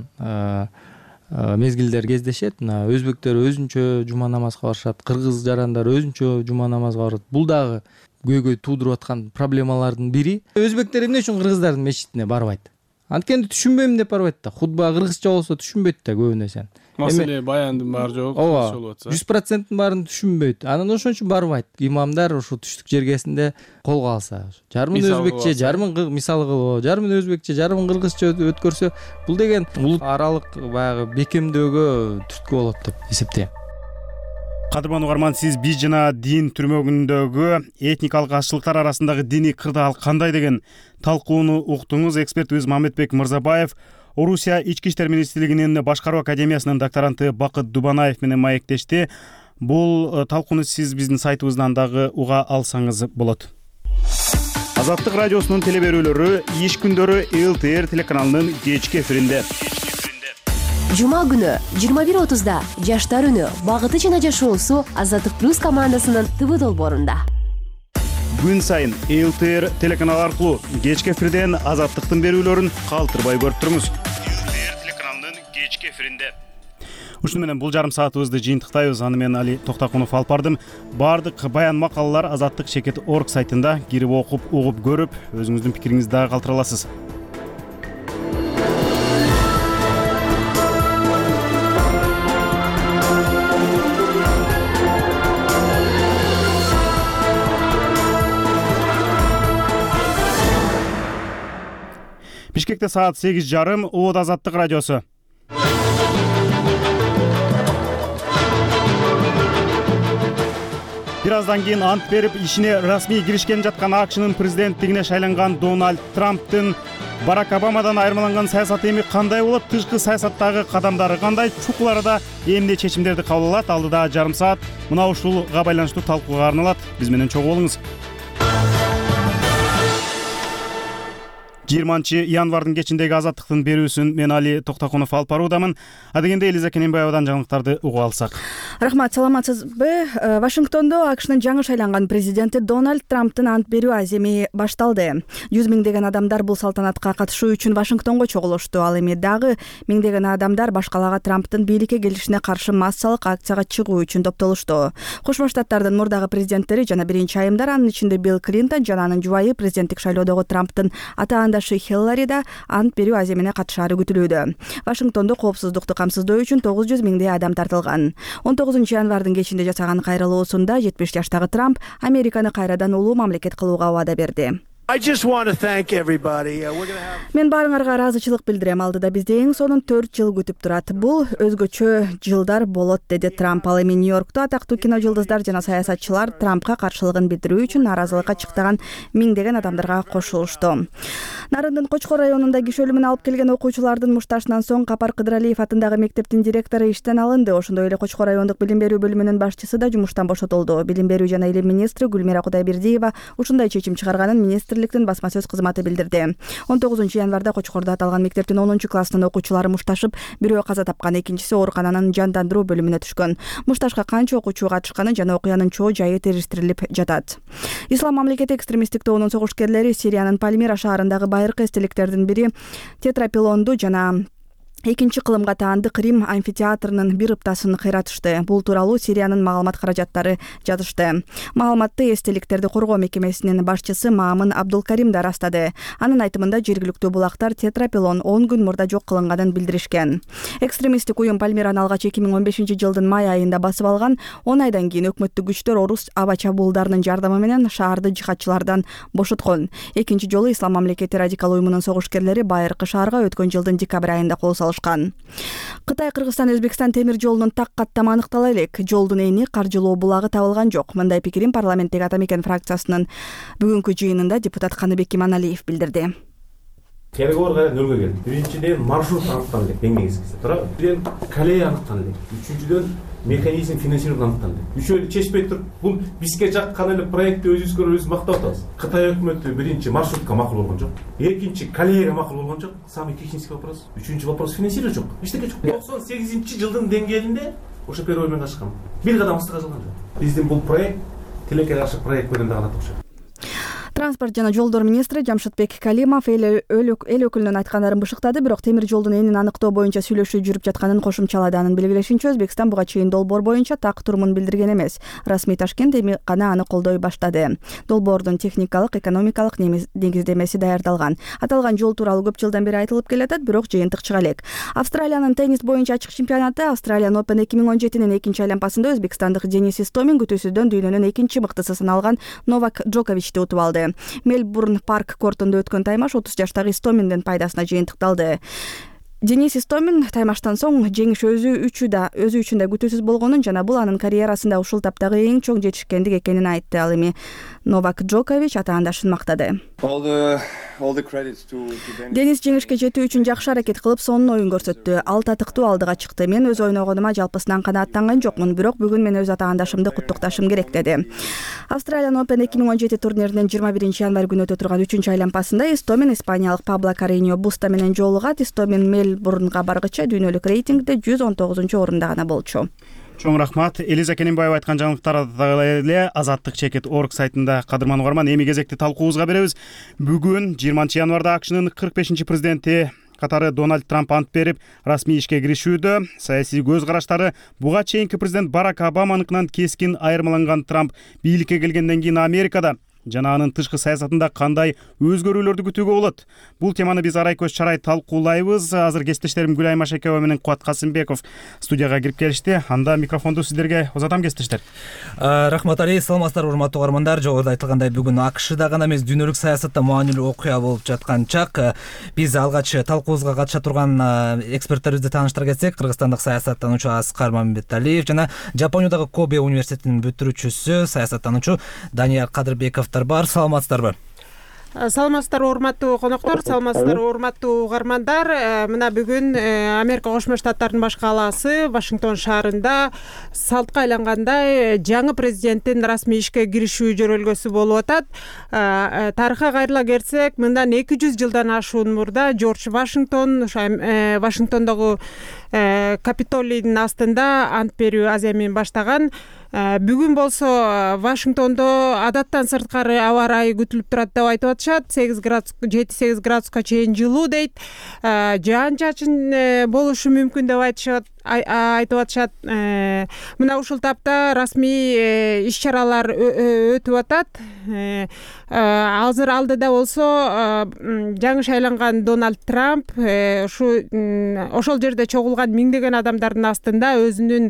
мезгилдер кездешет. Өзбектер өзүнчө жума намазга барышат, кыргыз жарандар өзүнчө жума намазга барат. Бул дагы көйгөй туудуруп аткан проблемалардын бири. Өзбектер эмне үчүн кыргыздардын мечитине барбайт? Анткени түшүнбөйм деп барбайт да. Хутба кыргызча болсо түшүнбөйт да көбүнесе. Маселе баяндын баары жок, ошол атса. 100%-ын баарын түшүнбөйт. Анан ошон үчүн барбайт. Имамдар ошо түштүк жергесинде колго алса, жарымын өзбекче, жарымын мисалы кылып, жарымын өзбекче, жарымын кыргызча өткөрсө, бул деген улут аралык баягы бекемдөөгө түрткү болот деп эсептейм. Кадырман угарман, сиз биз жана дин түрмөгүндөгү этникалык азчылыктар арасындагы диний кырдаал кандай деген талкууну уктуңуз. Экспертибиз Мамедбек Мырзабаев Орусия ички иштер министрлигинин башкаруу академиясынын докторанты Бакыт Дубанаев менен маектешти. Бул талкууну сиз биздин сайтыбыздан дагы уга алсаңыз болот. Азаттык радиосунун теле берүүлөрү иш күндөрү ЛТР телеканалынын кечки эфиринде. Жума күнү 21:30 Жаштар үнү багыты жана жашоосу Азаттык плюс командасынын ТВ долбоорунда. Күн сайын ЛТР телеканалы аркылуу кечки эфирден Азаттыктын берүүлөрүн калтырбай көрүп туруңуз. ЛТР телеканалынын кечки эфиринде. Ушуну менен бул жарым саатыбызды жыйынтыктайбыз. Аны мен Али Токтакунов алып бардым. Бардык баян макалалар Азаттык Шекет.org сайтында кирип окуп, угуп көрүп, өзүңүздүн пикириңизди дагы калтыра аласыз. Бишкекте саат 8:30, Оод Азаттык радиосу. Бир аздан кийин ант берип ишине расмий киришкен жаткан АКШнын президенттигине шайланган Дональд Трамптын Барак Обамадан айырмаланган саясаты эми кандай болот? Тышкы саясаттагы кадамдары кандай? Чукуларда эмне чечимдерди кабыл алат? Алдыда жарым саат мына ушулга байланыштуу талкууга арналат. Биз менен чогуу болуңуз. 20-январдын кечиндеги Азаттыктын берүүсүн мен Али Токтакунов алып баруудамын. Адегенде Элиза Кененбаевадан жаңылыктарды угуп алсак. Рахмат, саламатсызбы? Вашингтондо АКШнын жаңы шайланган президенти Дональд Трамптын ант берүү аземи башталды. 100 миңдеген адамдар бул салтанатка катышуу үчүн Вашингтонго чогулушту. Ал эми дагы миңдеген адамдар башкалага Трамптын бийликке келишине каршы массалык акцияга чыгуу үчүн топтолушту. Кошмо Штаттардын мурдагы президенттери жана биринчи айымдар, анын ичинде Билл Клинтон жана анын жубайы президенттик шайлоодогу Трамптын ата-анадашы Хиллари да ант берүү аземине катышаары күтүлүүдө. Вашингтондо коопсуздукту камсыздоо үчүн 900 миңдей адам тартылган. 19-январдын кечинде жасаган кайрылуусунда 70 жаштагы Трамп Американы кайрадан улуу мамлекет кылууга убада берди. Мен баарыңарга ыраазычылык билдирем. Алдыда бизди эң сонун 4 жыл күтүп турат. Бул өзгөчө жылдар болот, деди Трамп. Ал эми Нью-Йоркто атактуу кино жылдыздар жана саясатчылар Трампка каршылыгын билдирүү үчүн нааразылыкка чыктаган миңдеген адамдарга кошулушту. Нарындын Кочкор районунда киши өлүмүн алып келген окуучулардын мушташынан соң Капар Кыдыралиев атындагы мектептин директору иштен алынды. Ошондой эле Кочкор райондук билим берүү бөлүмүнүн башчысы да жумуштан бошотулду. Билим берүү жана илим министри Гүлмира Кудайбердиева ушундай чечим чыгарганын министрликтин басма сөз кызматы билдирди. 19-январда Кочкордо аталган мектептин 10-класстын окуучулары мушташып, бирөө каза тапкан, экинчиси оорукананын жандандыруу бөлүмүнө түшкөн. Мушташка канча окуучу катышканы жана окуянын чоо жайы териштирилип жатат. Ислам мамлекети экстремисттик тобунун согушкерлери Сириянын Пальмира шаарындагы байыркы эстеликтердин бири тетрапилонду жана экинчи кылымга таандык Рим амфитеатрынын бир ыптасын кыйратышты. Бул тууралуу Сириянын маалымат каражаттары жазышты. Маалыматты эстеликтерди коргоо мекемесинин башчысы Маамын Абдулкарим да растады. Анын айтымында жергиликтүү булактар тетрапилон 10 күн мурда жок кылынганын билдиришкен. Экстремисттик уюм Пальмираны алгач 2015-жылдын май айында басып алган. 10 айдан кийин өкмөттүк күчтөр орус аба чабуулдарынын жардамы менен шаарды жихадчылардан бошоткон. Экинчи жолу Ислам мамлекети радикал уюмунун согушкерлери байыркы шаарга өткөн жылдын декабрь айында кол салышкан. Кытай, Кыргызстан, Өзбекстан темир жолунун так каттамы аныктала элек. Жолдун эни каржылоо булагы табылган жок. Мындай пикирин парламенттеги Ата Мекен фракциясынын бүгүнкү жыйынында депутат Каныбек Иманалиев билдирди. Тергорга нөлгө келди. Биринчиден маршрут аныкталды, эң негизгиси. Бирден колея аныкталды. Үчүнчүдөн механизм финансирования аныкталды. Үчөөлү чечпей туруп, бул бизге жаккан эле проектти өзүбүзгө өзүбүз мактап атабыз. Кытай өкмөтү биринчи маршрутка макул болгон жок. Экинчи колеяга макул болгон жок. Самый технический вопрос. Үчүнчү вопрос финансирование жок. Эчтеке жок. 98-жылдын деңгээлинде ошо первый оймен ашкан. Бир кадам астыга жылган жок. Биздин бул проект тилекке каршы проект менен дагы окшойт. Транспорт жана жолдор министри Жамшытбек Калимов эл өкүлүнүн айткандарын бышыктады, бирок темир жолдун энин аныктоо боюнча сүйлөшүү жүрүп жатканын кошумчалады. Анын белгилешинче, Өзбекстан буга чейин долбоор боюнча так турумун билдирген эмес. Расмий Ташкент эми гана аны колдой баштады. Долбоордун техникалык, экономикалык негиздемеси даярдалган. Аталган жол тууралуу көп жылдан бери айтылып келатат, бирок жыйынтык чыга элек. Австралиянын теннис боюнча ачык чемпионаты Australian Open 2017-нин экинчи айланпасында өзбекстандык Денис Истомин күтүүсүздөн дүйнөнүн экинчи мыктысы саналган Новак Джоковичти утуп алды. Мельбурн парк кортунда өткөн таймаш 30 жаштагы Истоминдин пайдасына жыйынтыкталды. Денис Истомин таймаштан соң жеңиш өзү үчүн да күтүүсүз болгонун жана бул анын карьерасында ушул таптагы эң чоң жетишкендик экенин айтты. Ал эми Новак Джокович атаандашын мактады. Денис жеңишке жетүү үчүн жакшы аракет кылып, сонун оюн көрсөттү. Ал татыктуу алдыга чыкты. Мен өз ойногонума жалпысынан канааттанган жокмун, бирок бүгүн мен өз атаандашымды куттукташым керек деди. Australian Open 2017 турниринин 21 январь күнү өтө турган 3 айланпасында Истомин испаниялык Пабло Кариньо Буста менен жолугат. Истомин Мельбурнга баргыча дүйнөлүк рейтингде 119-орунда гана болчу. Чоң рахмат. Элиза Кененбаева айткан жаңылыктарды эле Азаттык.org сайтында кадырман угарман. Эми кезекти талкуубузга беребиз. Бүгүн 20 январда АКШнын 45 президенти катары Дональд Трамп ант берип, расмий ишке киришүүдө. Саясий көз караштары буга чейинки президент Барак Обаманыкынан кескин айырмаланган. Трамп бийликке келгенден кийин Америкада жана анын тышкы саясатында кандай өзгөрүүлөрдү күтүүгө болот? Бул теманы биз арай көз чарай талкуулайбыз. Азыр кесиптештерим Гүлай Машекова менен Куат Касымбеков студияга кирип келишти. Анда микрофонду сиздерге узатам, кесиптештер. Рахмат Али, саламатсыздар урматтуу угармандар. Жогоруда айтылгандай, бүгүн АКШда гана эмес, дүйнөлүк саясатта маанилүү окуя болуп жаткан чак. Биз алгач талкуубузга катыша турган эксперттерибизди тааныштыра кетсек, кыргызстандык саясаттануучу Аскар Мамбеталиев жана Жапониядагы Кобе университетинин бүтүрүүчүсү, саясаттануучу Данияр Кадырбеков бар. Саламатсыздарбы? Саламатсыздар урматтуу коноктор, саламатсыздар урматтуу угармандар. Мына бүгүн Америка Кошмо Штаттарынын баш калаасы Вашингтон шаарында салтка айлангандай жаңы президенттин расмий ишке киришүү жөрөлгөсү болуп атат. Тарыхка кайрыла келсек, мындан 200 жылдан ашуун мурда Жорж Вашингтон Вашингтондогу Капитолийдин астында ант берүү аземин баштаган. Бүгүн болсо Вашингтондо адаттан сырткары аба ырайы күтүлүп турат деп айтып атышат. 7-8 градуска чейин жылуу дейт. Жаан чачын болушу мүмкүн деп айтып атышат. Мына ушул тапта расмий иш-чаралар өтүп атат. Азыр алдыда болсо жаңы шайланган Дональд Трамп ошол жерде чогулган миңдеген адамдардын астында өзүнүн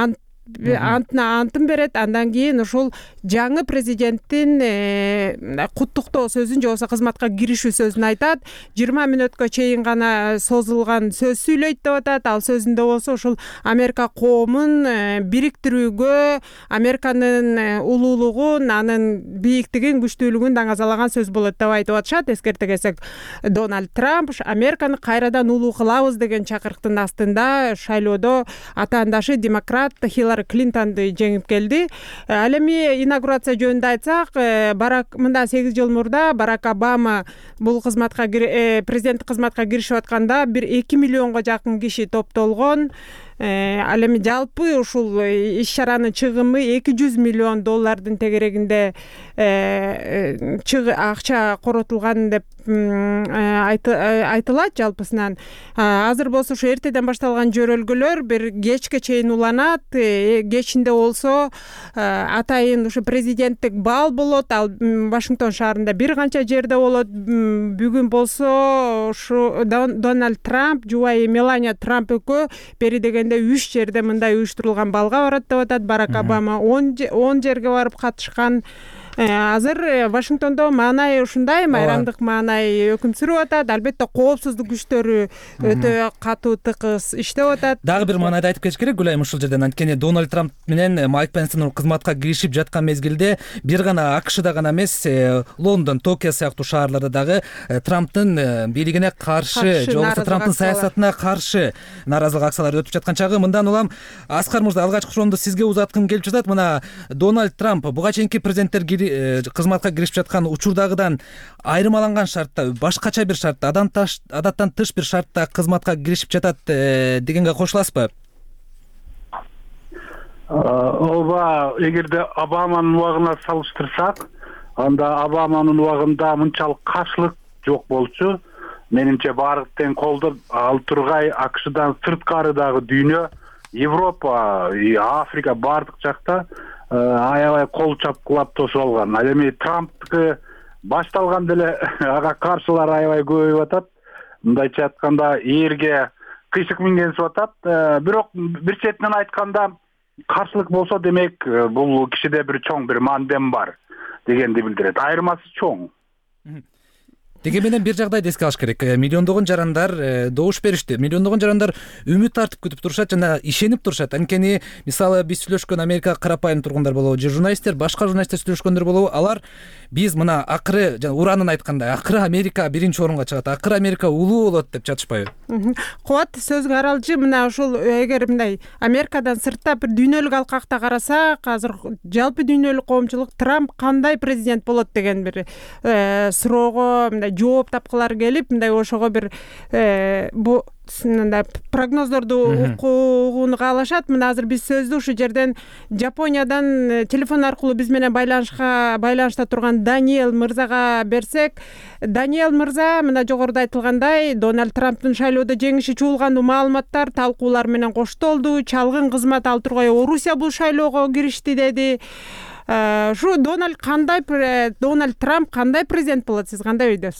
антын берет. Андан кийин ушул жаңы президенттин куттуктоо сөзүн же болбосо кызматка киришүү сөзүн айтат. 20 мүнөткө чейин гана созулган сөз сүйлөйт деп атат. Ал сөзүндө болсо ушул Америка коомун бириктирүүгө, Американын улуулугун, анын бийиктигин, күчтүүлүгүн даңазалаган сөз болот деп айтып атышат. Эскерте кетсек, Дональд Трамп Американы кайрадан улуу кылабыз деген чакырыктын астында шайлоодо атаандашы демократ Хиллари Клинтонду жеңип келди. Ал эми инаугурация жөнүндө айтсак, мындан 8 жыл мурда Барак Обама бул кызматка президенттик кызматка киришип атканда 1-2 миллионго жакын киши топтолгон. Ал эми жалпы ушул иш-чаранын чыгымы $200 миллион тегерегинде акча коротулган деп айтылат жалпысынан. Азыр болсо ушу эртеден башталган жөрөлгөлөр бир кечке чейин уланат. Кечинде болсо атайын ушу президенттик бал болот. Ал Вашингтон шаарында бир канча жерде болот. Бүгүн болсо ушу Дональд Трамп, жубайы Мелания Трамп экөө бери дегенде 3 жерде мындай уюштурулган балга барат деп атат. Барак Обама 10 жерге барып катышкан. Азыр Вашингтондо маанай ушундай, майрамдык маанай өкүм сүрүп атат. Албетте коопсуздук күчтөрү өтө катуу тыкыз иштеп атат. Дагы бир маанайды айтып кетиш керек Гүлайым ушул жерден. Анткени Дональд Трамп менен Майк Пенстин кызматка киришип жаткан мезгилде бир гана АКШда гана эмес, Лондон, Токио сыяктуу шаарларда дагы Трамптын бийлигине каршы, же болбосо Трамптын саясатына каршы нааразылык акциялары өтүп жаткан чагы. Мындан улам Аскар мырза, алгачкы суроомду сизге узаткым келип жатат. Мына Дональд Трамп буга чейинки президенттер кызматка киришип жаткан учурдагыдан айырмаланган шартта, башкача бир шартта, адаттан тыш бир шартта кызматка киришип жатат дегенге кошуласызбы? Ооба, эгерде Обаманын убагына салыштырсак, анда Обаманын убагында мынчалык каршылык жок болчу. Менимче баары тең колдоп ал тургай АКШдан сырткарыдагы дүйнө, Европа, Африка баардык жакта аябай кол чапкылап тосуп алган. Ал эми Трамптыкы башталганда эле ага каршылар аябай көбөйүп атат. Мындайча айтканда ээрге кыйшык мингенсип атат. Бирок бир четинен айтканда каршылык болсо, демек бул кишиде бир чоң бир мандем бар дегенди билдирет. Айырмасы чоң. Деги менен бир жагдайды эске алыш керек. Миллиондогон жарандар добуш беришти. Миллиондогон жарандар үмүт артып күтүп турушат жана ишенип турушат. Анткени мисалы биз сүйлөшкөн Америка карапайым тургундар болобу, же журналисттер, башка журналисттер сүйлөшкөндөр болобу, алар биз мына акыры жана Уранын айткандай акыры Америка биринчи орунга чыгат, акыры Америка улуу болот деп жатышпайбы? Кубат сөзгө аралжы, мына ушул эгер мындай Америкадан сыртта бир дүйнөлүк алкакта карасак, азыр жалпы дүйнөлүк коомчулук Трамп кандай президент болот деген бир суроого мындай жооп тапкылары келип, мындай ошого бир мындай прогноздорду укууну каалашат. Мына азыр биз сөздү ушу жерден Жапониядан телефон аркылуу биз менен байланышта турган Даниэл мырзага берсек. Даниэл мырза, мына жогоруда айтылгандай, Дональд Трамптын шайлоодо жеңиши чуулгандуу маалыматтар талкуулар менен коштолду. Чалгын кызмат алып тургай Орусия бул шайлоого киришти деди. Ушу Дональд Трамп кандай президент болот, сиз кандай ойдосуз?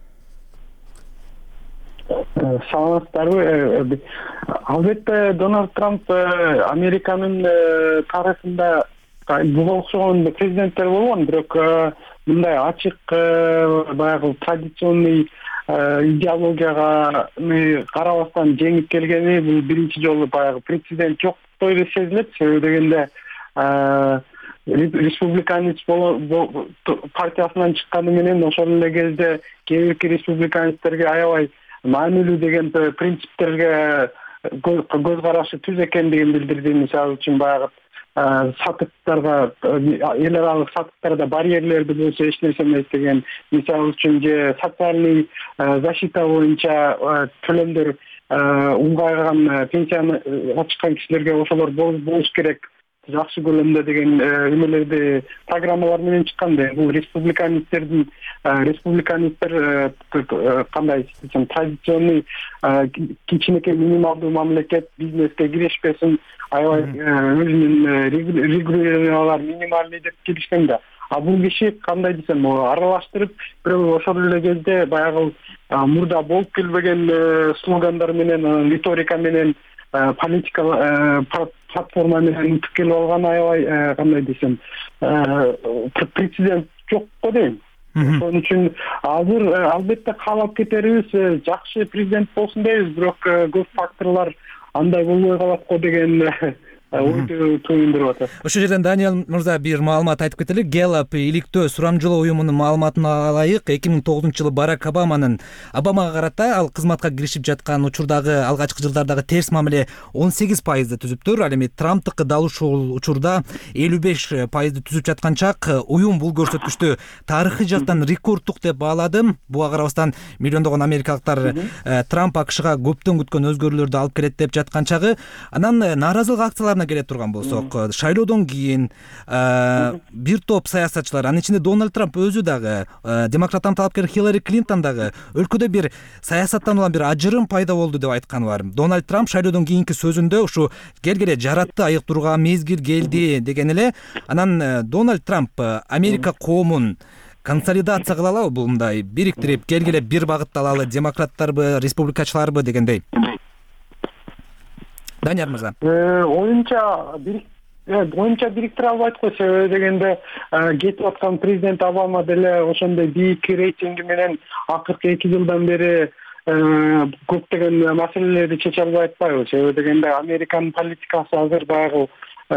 Саламатсыздарбы? Албетте Дональд Трамп Американын тарыхында буга окшогон президенттер болгон, бирок мындай ачык баягы традиционный идеологияга карабастан жеңип келгени бул биринчи жолу баягы прецедент жоктой эле сезилет. Себеби дегенде республиканец партиясынан чыкканы менен ошол эле кезде кээ бирки республиканецтерге аябай маанилүү деген принциптерге көз карашы түз экендигин билдирди. Мисалы үчүн баягы сатыктарга, эл аралык сатыктарда барьерлерди болсо эч нерсе эмес деген, мисалы үчүн же социальный защита боюнча төлөмдөр улгайган пенсияны чыккан кишилерге ошолор болуш керек жакшы көлөмдө деген эмелерди программалар менен чыккан. Бул республиканецтер кандай десем, традиционный кичинекей минималдуу мамлекет, бизнеске киришпесин, аябай өзүнүн регулировалар минимальный деп келишкен да. А бул киши кандай десем, аралаштырып, бирок ошол эле кезде баягы мурда болуп келбеген слогандар менен, риторика менен, политика платформа менен тикелип алган аябай кандай десем, прецедент жок го дейм. Ошон үчүн азыр албетте каалап кетерибиз жакшы президент болсун дейбиз, бирок көп факторлор андай болбой калат го деген ойду туюндуруп атат. Ошол жерден Даниэл мырза бир маалымат айтып кетели. Gallup иликтөө сурамжылоо уюмунун маалыматына ылайык 2009-жылы Барак Обамага карата ал кызматка киришип жаткан учурдагы алгачкы жылдардагы терс мамиле 18% түзүптүр. Ал эми Трамптыкы дал ушул учурда 55% түзүп жаткан чак. Уюм бул көрсөткүчтү тарыхый жактан рекордтук деп баалады. Буга карабастан миллиондогон америкалыктар Трамп АКШга көптөн күткөн өзгөрүүлөрдү алып келет деп жаткан чагы. Анан нааразылык акцияларына келе турган болсок, шайлоодон кийин бир топ саясатчылар, анын ичинде Дональд Трамп өзү дагы, демократтан талапкер Хиллари Клинтон дагы өлкөдө бир саясаттан улам бир ажырым пайда болду деп айтканы бар. Дональд Трамп шайлоодон кийинки сөзүндө ушу келгиле жаратты, айыктырууга мезгил келди деген эле. Анан Дональд Трамп Америка коомун консолидация кылалы, бул мындай бириктирип келгиле бир багытта алалы, демократтарбы, республикачыларбы дегендей. Данияр мырза. Оюнча бириктире албайт го, себеби дегенде кетип аткан президент Обама деле ошондой бийик рейтинги менен акыркы 2 жылдан бери көптөгөн маселелерди чече албай атпайбы. Себеби дегенде Американын политикасы азыр баягы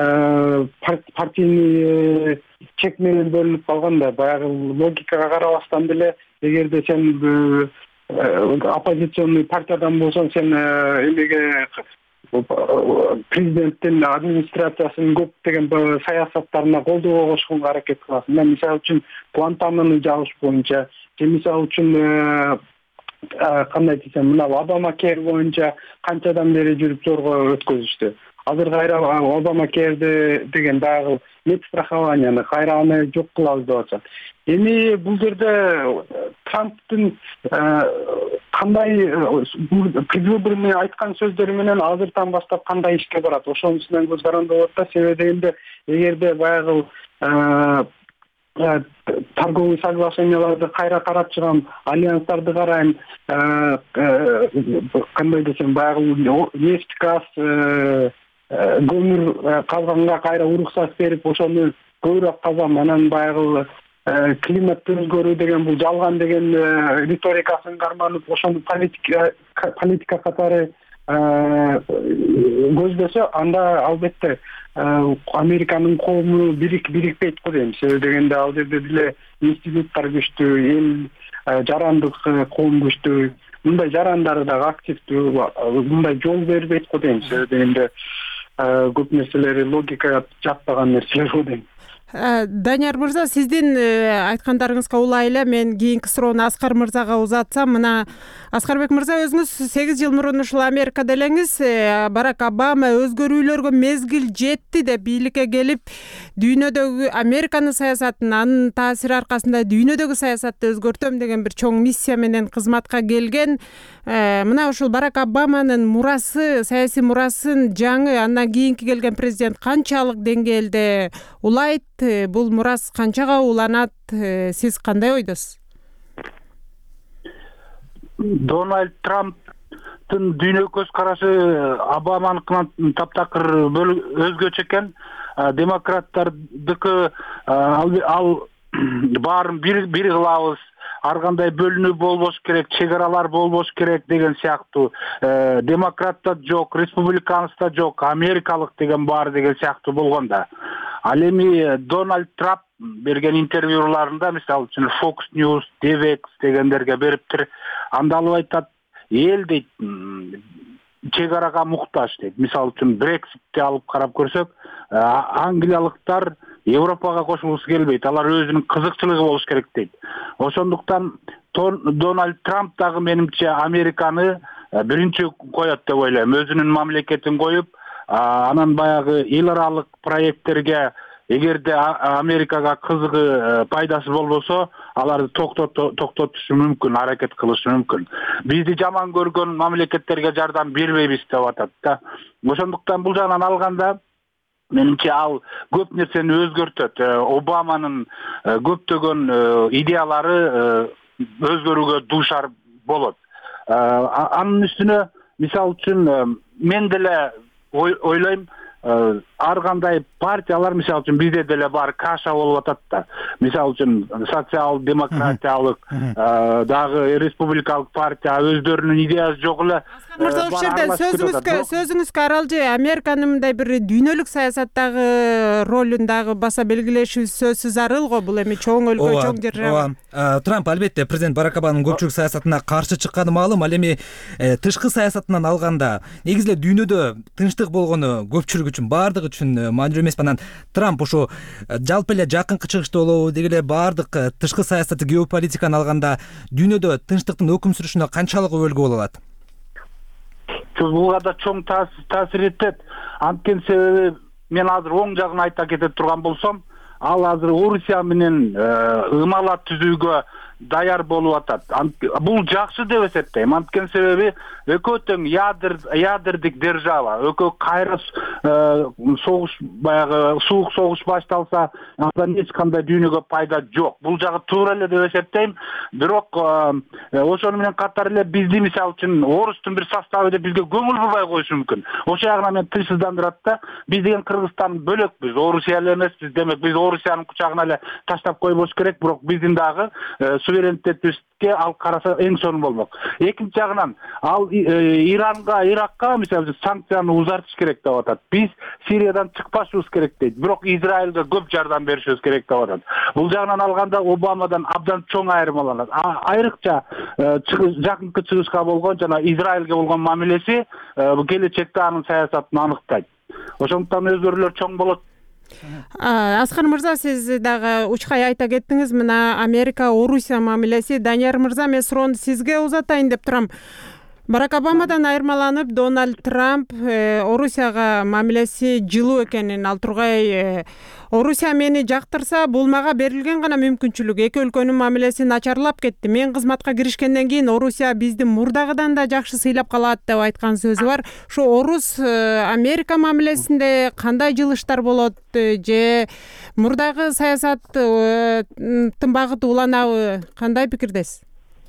партийный чек менен бөлүнүп калган да. Баягы логикага карабастан деле, эгерде сен оппозиционный партиядан болсоң, сен эмеге президенттин администрациясынын көптөгөн саясаттарына колдоого кошконго аракет кыласың. Мисалы үчүн Гуантанамо жабыш боюнча, же мисалы үчүн кандай десем, мына Обама кер боюнча канчадан бери жүрүп зорго өткөзүштү. Азыр кайра Обама керди деген дагы медстрахованияны кайра аны жок кылабыз деп атышат. Эми бул жерде Трамптын кандай предвыборный айткан сөздөрү менен азыртан баштап кандай ишке барат, ошонусунан көз каранды болот да. Себеби дегенде эгерде баягы торговый соглашенияларды кайра карап чыгам, альянстарды карайм, кандай десем, баягы нефть, газ, көмүр казганга кайра уруксат берип, ошону көбүрөөк казам, анан баягы климат өзгөрүү деген бул жалган деген риторикасын карманып ошону политика катары көздөсө, анда албетте Американын коому бирикпейт го дейм. Себеби дегенде ал жерде деле институттар күчтүү, эл жарандык коом күчтүү, мындай жарандар дагы активдүү, мындай жол бербейт го дейм. Себеби дегенде көп нерселери логикага жатпаган нерселер го дейм. Данияр мырза, сиздин айткандарыңызга улай эле мен кийинки суроону Аскар мырзага узатсам, мына Аскарбек мырза, өзүңүз 8 жыл мурун ушул Америкада элеңиз, Барак Обама өзгөрүүлөргө мезгил жетти деп бийликке келип, дүйнөдөгү Американын саясатын, анын таасири аркасында дүйнөдөгү саясатты өзгөртөм деген бир чоң миссия менен кызматка келген. Мына ушул Барак Обаманын мурасы, саясий мурасын жаңы андан кийинки келген президент канчалык деңгээлде улайт? Бул мурас канчага уланат? Сиз кандай ойдосуз? Дональд Трамптын дүйнө көз карашы Обаманыкынан таптакыр өзгөчө экен. Демократтардыкы ал баарын бир кылабыз, ар кандай бөлүнүү болбош керек, чек аралар болбош керек деген сыяктуу. Демократта жок, республиканцда жок, америкалык деген бар деген сыяктуу болгонда. Ал эми Дональд Трамп берген интервьюларында, мисалы үчүн Fox News, DVX дегендерге бериптир. Анда алып айтат, эл дейт чек арага муктаж дейт. Мисалы үчүн Брекситти алып карап көрсөк, англиялыктар Европага кошулгусу келбейт. Алар өзүнүн кызыкчылыгы болуш керек дейт. Ошондуктан Дональд Трамп дагы менимче Американы биринчи коет деп ойлойм. Өзүнүн мамлекетин коюп, анан баягы эл аралык проекттерге эгерде Америкага кызыгы, пайдасы болбосо, аларды токтотушу мүмкүн, аракет кылышы мүмкүн. Бизди жаман көргөн мамлекеттерге жардам бербейбиз деп атат да. Ошондуктан бул жагынан алганда менимче ал көп нерсени өзгөртөт. Обаманын көптөгөн идеялары өзгөрүүгө дуушар болот. Анын үстүнө, мисалы үчүн, мен деле ойлойм, ар кандай партиялар, мисалы үчүн бизде деле бар, каша болуп атат да. Мисалы үчүн социал демократиялык дагы республикалык партия өздөрүнүн идеясы жок эле. Мырза, ушул жерде сөзүңүзгө аралжы Американын мындай бир дүйнөлүк саясаттагы ролун дагы баса белгилешибиз сөзсүз зарыл го. Бул эми чоң өлкө, чоң жер. Трамп албетте президент Барак Обаманын көпчүлүк саясатына каршы чыкканы маалым. Ал эми тышкы саясатынан алганда негизи эле дүйнөдө тынчтык болгону көпчүлүк үчүн, баардыгы үчүн маанилүү эмес. Анан Трамп ошо жалпы эле жакынкы чыгышта болобу, деги эле баардык тышкы саясаты, геополитиканы алганда дүйнөдө тынчтыктын өкүм сүрүшүнө канчалык өбөлгө боло алат? Буга да чоң таасир этет. Анткени себеби мен азыр оң жагын айта кете турган болсом, ал азыр Орусия менен ымала түзүүгө даяр болуп атат. Бул жакшы деп эсептейм. Анткени себеби экөө тең ядердик держава, экөө кайра согуш, баягы суук согуш башталса, андан эч кандай дүйнөгө пайда жок. Бул жагы туура эле деп эсептейм. Бирок ошону менен катар эле бизди, мисалы үчүн, орустун бир составы деп бизге көңүл бурбай коюшу мүмкүн. Ошол жагынан мен тынчсыздандырат да. Биз деген Кыргызстан бөлөкпүз, Орусия эле эмеспиз. Демек биз Орусиянын кучагына эле таштап койбош керек, бирок биздин дагы суверенитетибизге ал караса эң сонун болмок. Экинчи жагынан ал Иранга, Иракка мисалы санкцияны узартыш керек деп атат. Биз Сириядан чыкпашыбыз керек дейт. Бирок Израилге көп жардам беришибиз керек деп атат. Бул жагынан алганда Обамадан абдан чоң айырмаланат. Айрыкча жакынкы чыгышка болгон жана Израилге болгон мамилеси келечекте анын саясатын аныктайт. Ошондуктан өзгөрүүлөр чоң болот. Аскар мырза, сиз дагы учкай айта кеттиңиз, мына Америка Орусия мамилеси. Данияр мырза, мен суроону сизге узатайын деп турам. Барак Обамадан айырмаланып, Дональд Трамп Орусияга мамилеси жылуу экенин, ал тургай Орусия мени жактырса, бул мага берилген гана мүмкүнчүлүк. Эки өлкөнүн мамилеси начарлап кетти. Мен кызматка киришкенден кийин Орусия бизди мурдагыдан да жакшы сыйлап калат деп айткан сөзү бар. Ошо Орус Америка мамилесинде кандай жылыштар болот же мурдагы саясаттын багыты уланабы? Кандай пикирдесиз?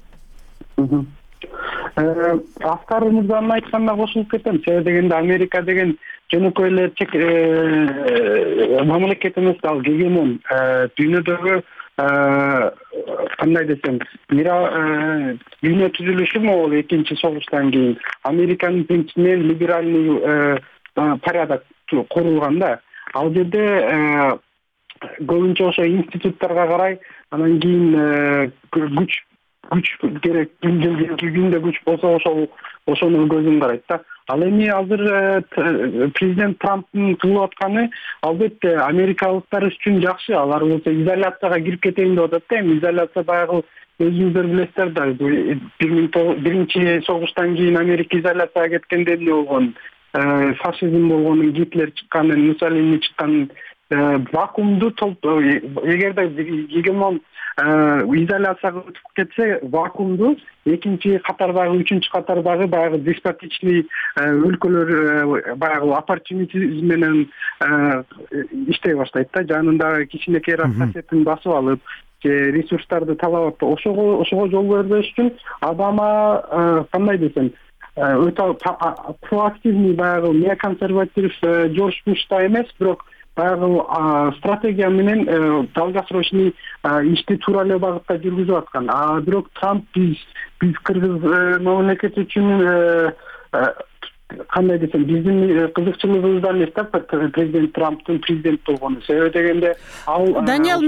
Аскар мырзанын айтканына кошулуп кетем. Себеби дегенде Америка деген жөнөкөй эле мамлекет эмес, ал гегемон. Дүйнөдөгү кандай десем, дүйнө түзүлүшү могул экинчи согуштан кийин Американын принцибинен либеральный порядок курулганда, ал жерде көбүнчө ошо институттарга карай, анан кийин күч керек, күндө күч болсо ошонун көзүн карайт да. Ал эми азыр президент Трамптын кылып атканы албетте америкалыктар үчүн жакшы. Алар болсо изоляцияга кирип кетейин деп атат да. Эми изоляция баягы өзүңүздөр билесиздер да, биринчи согуштан кийин Америка изоляцияга кеткенде эмне болгон, фашизм болгонун, Гитлер чыкканын, Муссолини чыкканын, вакуумду эгерде гегемон изоляцияга өтүп кетсе, вакуумду экинчи катардагы, үчүнчү катардагы баягы деспотичный өлкөлөр баягы оппортунизм менен иштей баштайт да. Жанындагы кичинекей раскасетін басып алып, ресурстарды талап алып, ошого жол бербеш үчүн Обама кандай десем, өтө проактивный баягы неоконсерватив Джордж Буштай эмес, бирок баягы стратегия менен долгосрочный ишти туура эле багытта жүргүзүп аткан. Бирок Трамп биз кыргыз мамлекети үчүн кандай десем, биздин кызыкчылыгыбыздан эмес да, президент Трамптын президент болгону. Себеби дегенде ал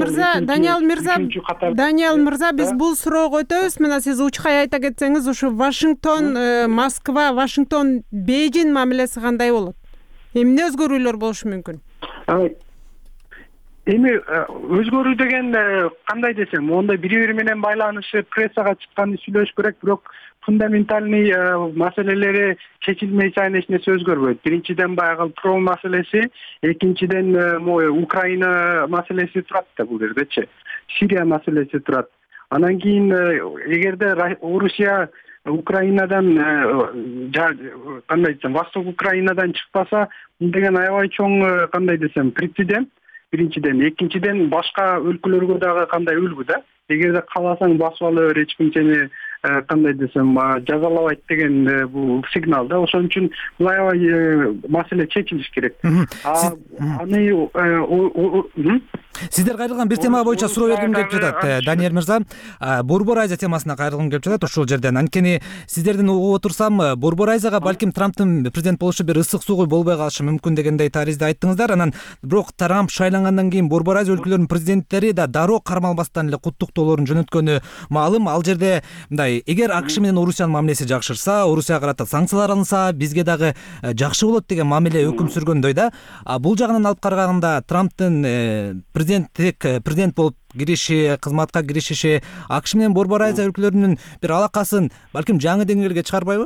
Даниал мырза, биз бул суроого өтөбүз. Мына сиз учкай айта кетсеңиз, ушу Вашингтон Москва, Вашингтон Бейжин мамилеси кандай болот? Эмне өзгөрүүлөр болушу мүмкүн? Эми өзгөрүү деген кандай десем, онда бири-бири менен байланышы, прессага чыкканды сүйлөш керек, бирок фундаментальный маселелери чечилмей сайын эч нерсе өзгөрбөйт. Биринчиден баягы про маселеси, экинчиден Украина маселеси турат да бул жердечи. Сирия маселеси турат. Анан кийин эгерде Орусия Украинадан кандай десем, Восток Украинадан чыкпаса, бул деген аябай чоң кандай десем, прецедент. Биринчиден, экинчиден башка өлкөлөргө дагы кандай үлгү да. Эгерде кааласаң басып ала бер, эч ким сени кандай десем жазалабайт деген бул сигнал да. Ошон үчүн бул аябай маселе чечилиш керек. Сиздер кайрылган бир тема боюнча суроо бергим келип жатат. Даниэль мырза, Борбор Азия темасына кайрылгым келип жатат ушул жерден. Анткени сиздердин угуп отурсам, Борбор Азияга балким Трамптын президент болушу бир ысык суугуй болбой калышы мүмкүн дегендей таризди айттыңыздар. Анан бирок Трамп шайлангандан кийин Борбор Азия өлкөлөрүнүн президенттери да дароо кармалбастан эле куттуктоолорун жөнөткөнү маалым. Ал жерде мындай, эгер АКШ менен Орусиянын мамилеси жакшырса, Орусияга карата санкциялар алынса, бизге дагы жакшы болот деген мамиле өкүм сүргөндөй да. Бул жагынан алып караганда Трамптын президент болуп кириши, кызматка киришиши АКШ менен Борбор Азия өлкөлөрүнүн бир алакасын балким жаңы деңгээлге чыгарбайбы?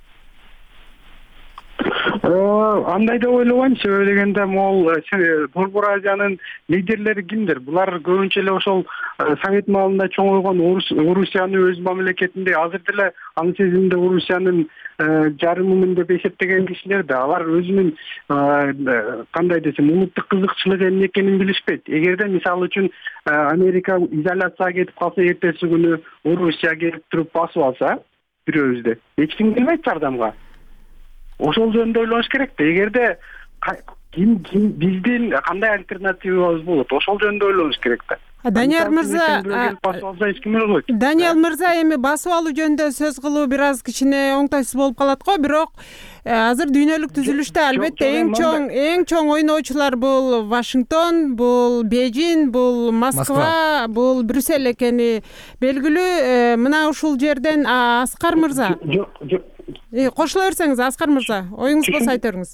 Андай деп ойлобойм. Себеби дегенде могул Борбор Азиянын лидерлери кимдер? Булар көбүнчө эле ошол Совет маалында чоңойгон Орусияны өз мамлекетинде, азыр деле анын сезиминде Орусиянын жарымымын деп эсептеген кишилер да. Алар өзүнүн кандай десем, улуттук кызыкчылыгы эмне экенин билишпейт. Эгерде мисалы үчүн Америка изоляцияга кетип калса, эртеси күнү Орусия келип туруп басып алса, бирөөбүздү эч ким келбейт жардамга. Ошол жөнүндө ойлонуш керек да. Эгерде биздин кандай альтернативабыз болот, ошол жөнүндө ойлонуш керек да. Даниэль мырза, эми басып алуу жөнүндө сөз кылуу бир аз кичине оңтойсуз болуп калат го, бирок азыр дүйнөлүк түзүлүштө албетте эң чоң ойноочулар бул Вашингтон, бул Бейжин, бул Москва, бул Брюссель экени белгилүү. Мына ушул жерден Аскар мырза. Кошула берсеңиз, Аскар мырза, оюңуз болсо айта бериңиз.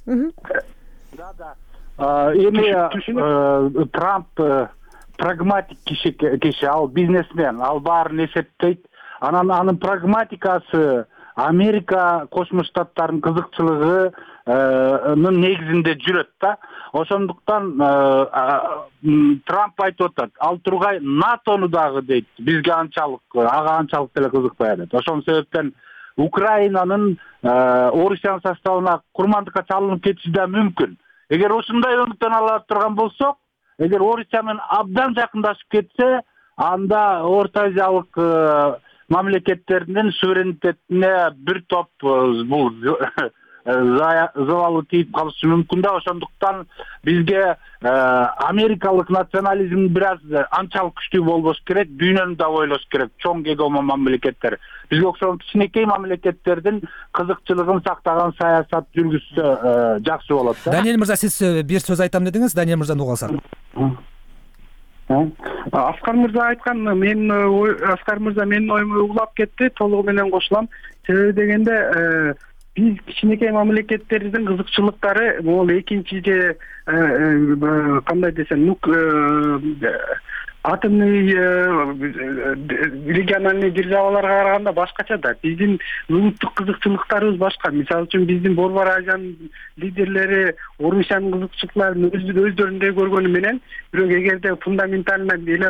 Эми Трамп прагматик киши, ал бизнесмен, ал баарын эсептейт. Анын прагматикасы Америка Кошмо Штаттарынын кызыкчылыгынын негизинде жүрөт да. Ошондуктан Трамп айтып атат, ал тургай НАТОну дагы дейт, бизге ага анчалык деле кызыкпай атат. Ошол себептен Украинанын Орусиянын составына курмандыкка чалынып кетиши да мүмкүн. Эгер ушундай өнүктөн ала турган болсок, эгер Орусия менен абдан жакындашып кетсе, анда Орто Азиялык мамлекеттердин суверенитетине бир топ бул забалы тийип калышы мүмкүн да. Ошондуктан бизге америкалык национализм бир аз анчалык күчтүү болбош керек, дүйнөнү да ойлош керек, чоң гегемон мамлекеттер. Бизге окшогон кичинекей мамлекеттердин кызыкчылыгын сактаган саясат жүргүзсө жакшы болот да. Даниэль мырза, сиз бир сөз айтам дедиңиз, Даниэль мырзаны уга алсак. Аскар мырза айткан, Аскар мырза менин оюмду угулап кетти, толугу менен кошулам. Себеби дегенде биз кичинекей мамлекеттердин кызыкчылыктары могул экинчи же кандай десем, атомный региональный державаларга караганда башкача да. Биздин улуттук кызыкчылыктарыбыз башка. Мисалы үчүн биздин Борбор Азиянын лидерлери Орусиянын кызыкчылыктарын өздөрүндөй көргөнү менен, бирок эгерде фундаментально эл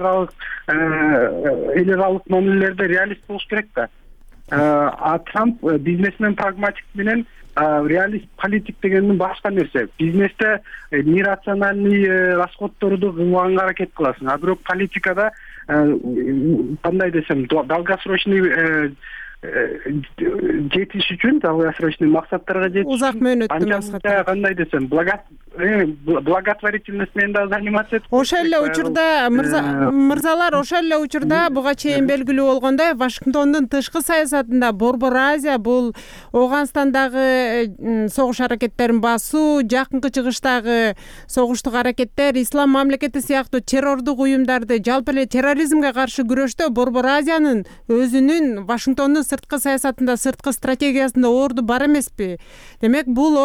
аралык мамилелерде реалист болуш керек да. А Трамп бизнесмен прагматик менен реалист политик дегендин башка нерсе. Бизнесте нерациональный расходторду кылганга аракет кыласың. А бирок политикада кандай десем, долгосрочный жетиш үчүн, долгосрочный максаттарга жетиш узак мөөнөттүү максаттар, кандай десем, благотворительность менен да заниматься этип. Ошол эле учурда мырзалар, ошол эле учурда буга чейин белгилүү болгондой, Вашингтондун тышкы саясатында Борбор Азия бул Ооганстандагы согуш аракеттерин басуу, жакынкы чыгыштагы согуштук аракеттер, ислам мамлекети сыяктуу террордук уюмдарды, жалпы эле терроризмге каршы күрөштө Борбор Азиянын өзүнүн Вашингтондун сырткы саясатында, сырткы стратегиясында орду бар эмеспи? Демек, бул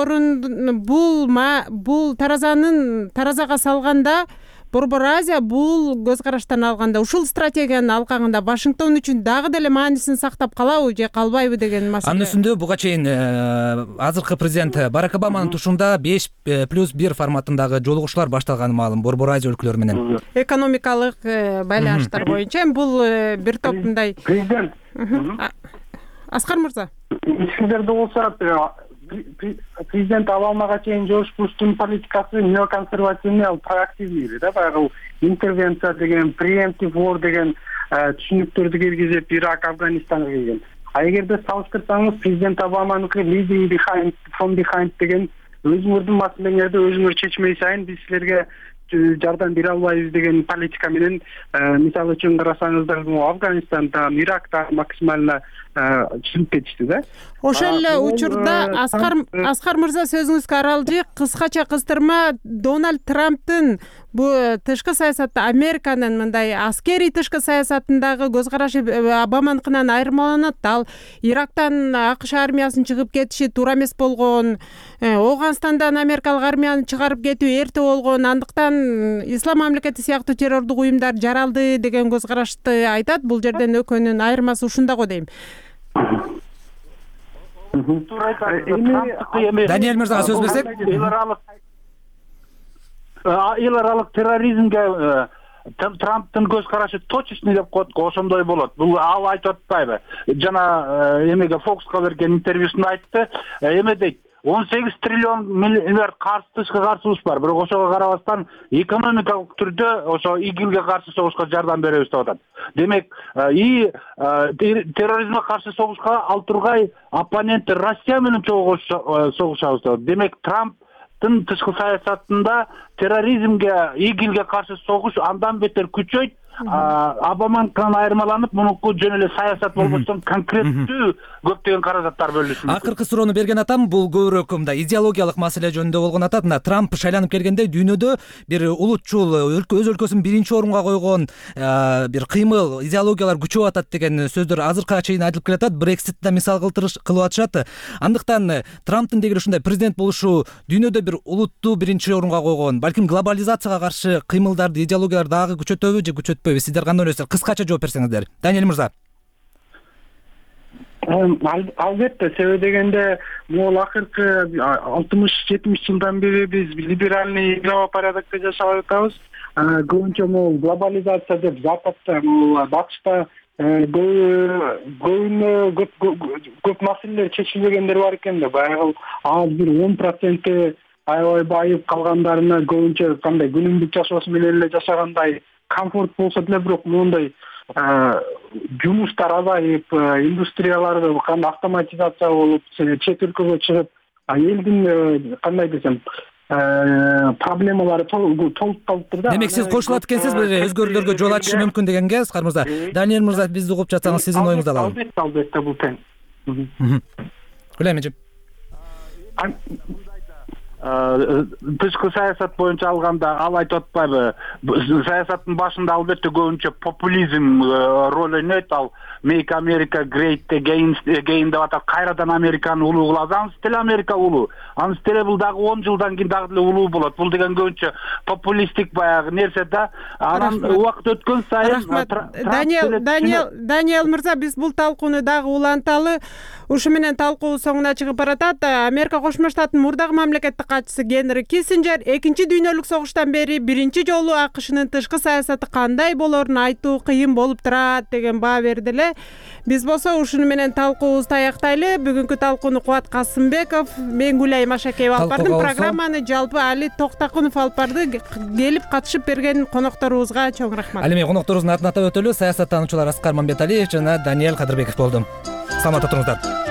таразага салганда Борбор Азия бул көз караштан алганда, ушул стратегиянын алкагында Вашингтон үчүн дагы деле маанисин сактап калабы же калбайбы деген маселе. Анын үстүндө буга чейин азыркы президент Барак Обаманын тушунда 5+1 форматындагы жолугушуулар башталганы маалым Борбор Азия өлкөлөрү менен. Экономикалык байланыштар боюнча бул бир топ мындай. Президент Аскар мырза. Сиздерде болсо президент Обамага чейин Жорж Буштун политикасы неоконсервативный, ал проактивный да, баягы интервенция деген, preemptive war деген түшүнүктөрдү киргизип Ирак, Афганистанга келген. А эгерде салыштырсаңыз, президент Обаманыкы leading from behind деген өзүңөрдүн маселеңерди өзүңөр чечмей сайын биз силерге жардам бере албайбыз деген политика менен, мисалы үчүн карасаңыздар, Афганистанда, Иракта максимально чыгып кетишти да. Ошол эле учурда Аскар мырза, сөзүңүзгө аралжы кыскача кыстырма, Дональд Трамптын бу тышкы саясатта, Американын мындай аскерий тышкы саясатындагы көз карашы Обаманыкынан айырмаланат. Ал Ирактан АКШ армиясын чыгып кетиши туура эмес болгон, Ооганстандан америкалык армияны чыгарып кетүү эрте болгон, андыктан ислам мамлекети сыяктуу террордук уюмдар жаралды деген көз карашты айтат. Бул жерден экөөнүн айырмасы ушунда го дейм. Даниэль мырзага сөз берсек. Эл аралык терроризмге Трамптын көз карашы точечный деп коет, ошондой болот. Бул ал айтып атпайбы? Жана эмеге Fox'ка берген интервьюсунда айтты. Эме дейт, 18 триллион миллиард тышкы каршыбыз бар. Бирок ошого карабастан экономикалык түрдө ошо ИГИЛге каршы согушка жардам беребиз деп атат. Демек, терроризмге каршы согушка ал тургай оппоненти Россия менен согушабыз деп. Демек, Трамптын тышкы саясатында терроризмге, ИГИЛге каршы согуш андан бетер күчөйт. Обаманыкынан айырмаланып, мунуку жөн эле саясат болбостон конкреттүү көптөгөн каражаттар бөлүнүшү мүмкүн. Акыркы суроону берген атам, бул көбүрөөк мындай идеологиялык маселе жөнүндө болгон атат. Мына Трамп шайланып келгенде дүйнөдө бир улутчул өз өлкөсүн биринчи орунга койгон бир кыймыл, идеологиялар күчөп атат деген сөздөр азыркыга чейин айтылып келатат. Брекситти да мисал кылып атышат. Андыктан Трамптын дегер ушундай президент болушу дүйнөдө бир улутту биринчи орунга койгон, балким глобализацияга каршы кыймылдарды, идеологияларды дагы күчөтөбү же күчөтпөйбү? Сиздер кандай ойлойсуздар? Кыскача жооп берсеңиздер. Даниэль мырза. Албетте, себеби дегенде могул акыркы 60-70 жылдан бери биз либеральный правопорядокто жашап атабыз. Көбүнчө могул глобализация деп Западта, Батышта көп маселелер чечилбегендер бар экен да. Баягы аз бир 10% аябай байып калгандарына көбүнчө кандай күнүмдүк жашоосу менен эле жашагандай комфорт болсо деле, бирок моундай жумуштар азайып, индустрияларды автоматизация болуп, чет өлкөгө чыгып элдин кандай десем проблемалары толуп калыптыр да. демек сиз кошулат экенсиз, бир өзгөрүүлөргө жол ачышы мүмкүн дегенге Аскар мырза. Даниэль мырза, бизди угуп жатсаңыз сиздин оюңузду алалы. Албетте бул тең. Гүлайым эже. Тышкы саясат боюнча алганда ал айтып атпайбы, саясаттын башында албетте көбүнчө популизм роль ойнойт. Ал Make America Great Again деп атат. Кайрадан Американы улуу кылабыз. Анын стили Америка улуу. Анын стили бул дагы 10 жылдан кийин дагы деле улуу болот. Бул деген көбүнчө популисттик баягы нерсе да. Анан убакыт өткөн сайын Даниэль мырза, биз бул талкууну дагы уланталы. Ушу менен талкуу соңуна чыгып баратат. Америка Кошмо Штаттын мурдагы мамлекеттик катчысы Генри Киссинджер экинчи дүйнөлүк согуштан бери биринчи жолу АКШнын тышкы саясаты кандай болорун айтуу кыйын болуп турат деген баа берди эле. Биз болсо ушуну менен талкуубузду аяктайлы. Бүгүнкү талкууну Кубат Касымбеков, мен Гүлайым Ашакеева алып бардым. Программаны жалпы Али Токтакунов алып барды. Келип катышып берген конокторубузга чоң рахмат. Ал эми конокторубуздун атын атап өтөлү. Саясаттануучулар Аскар Мамбеталиев жана Даниэль Кадырбеков болду. Саламатта туруңуздар.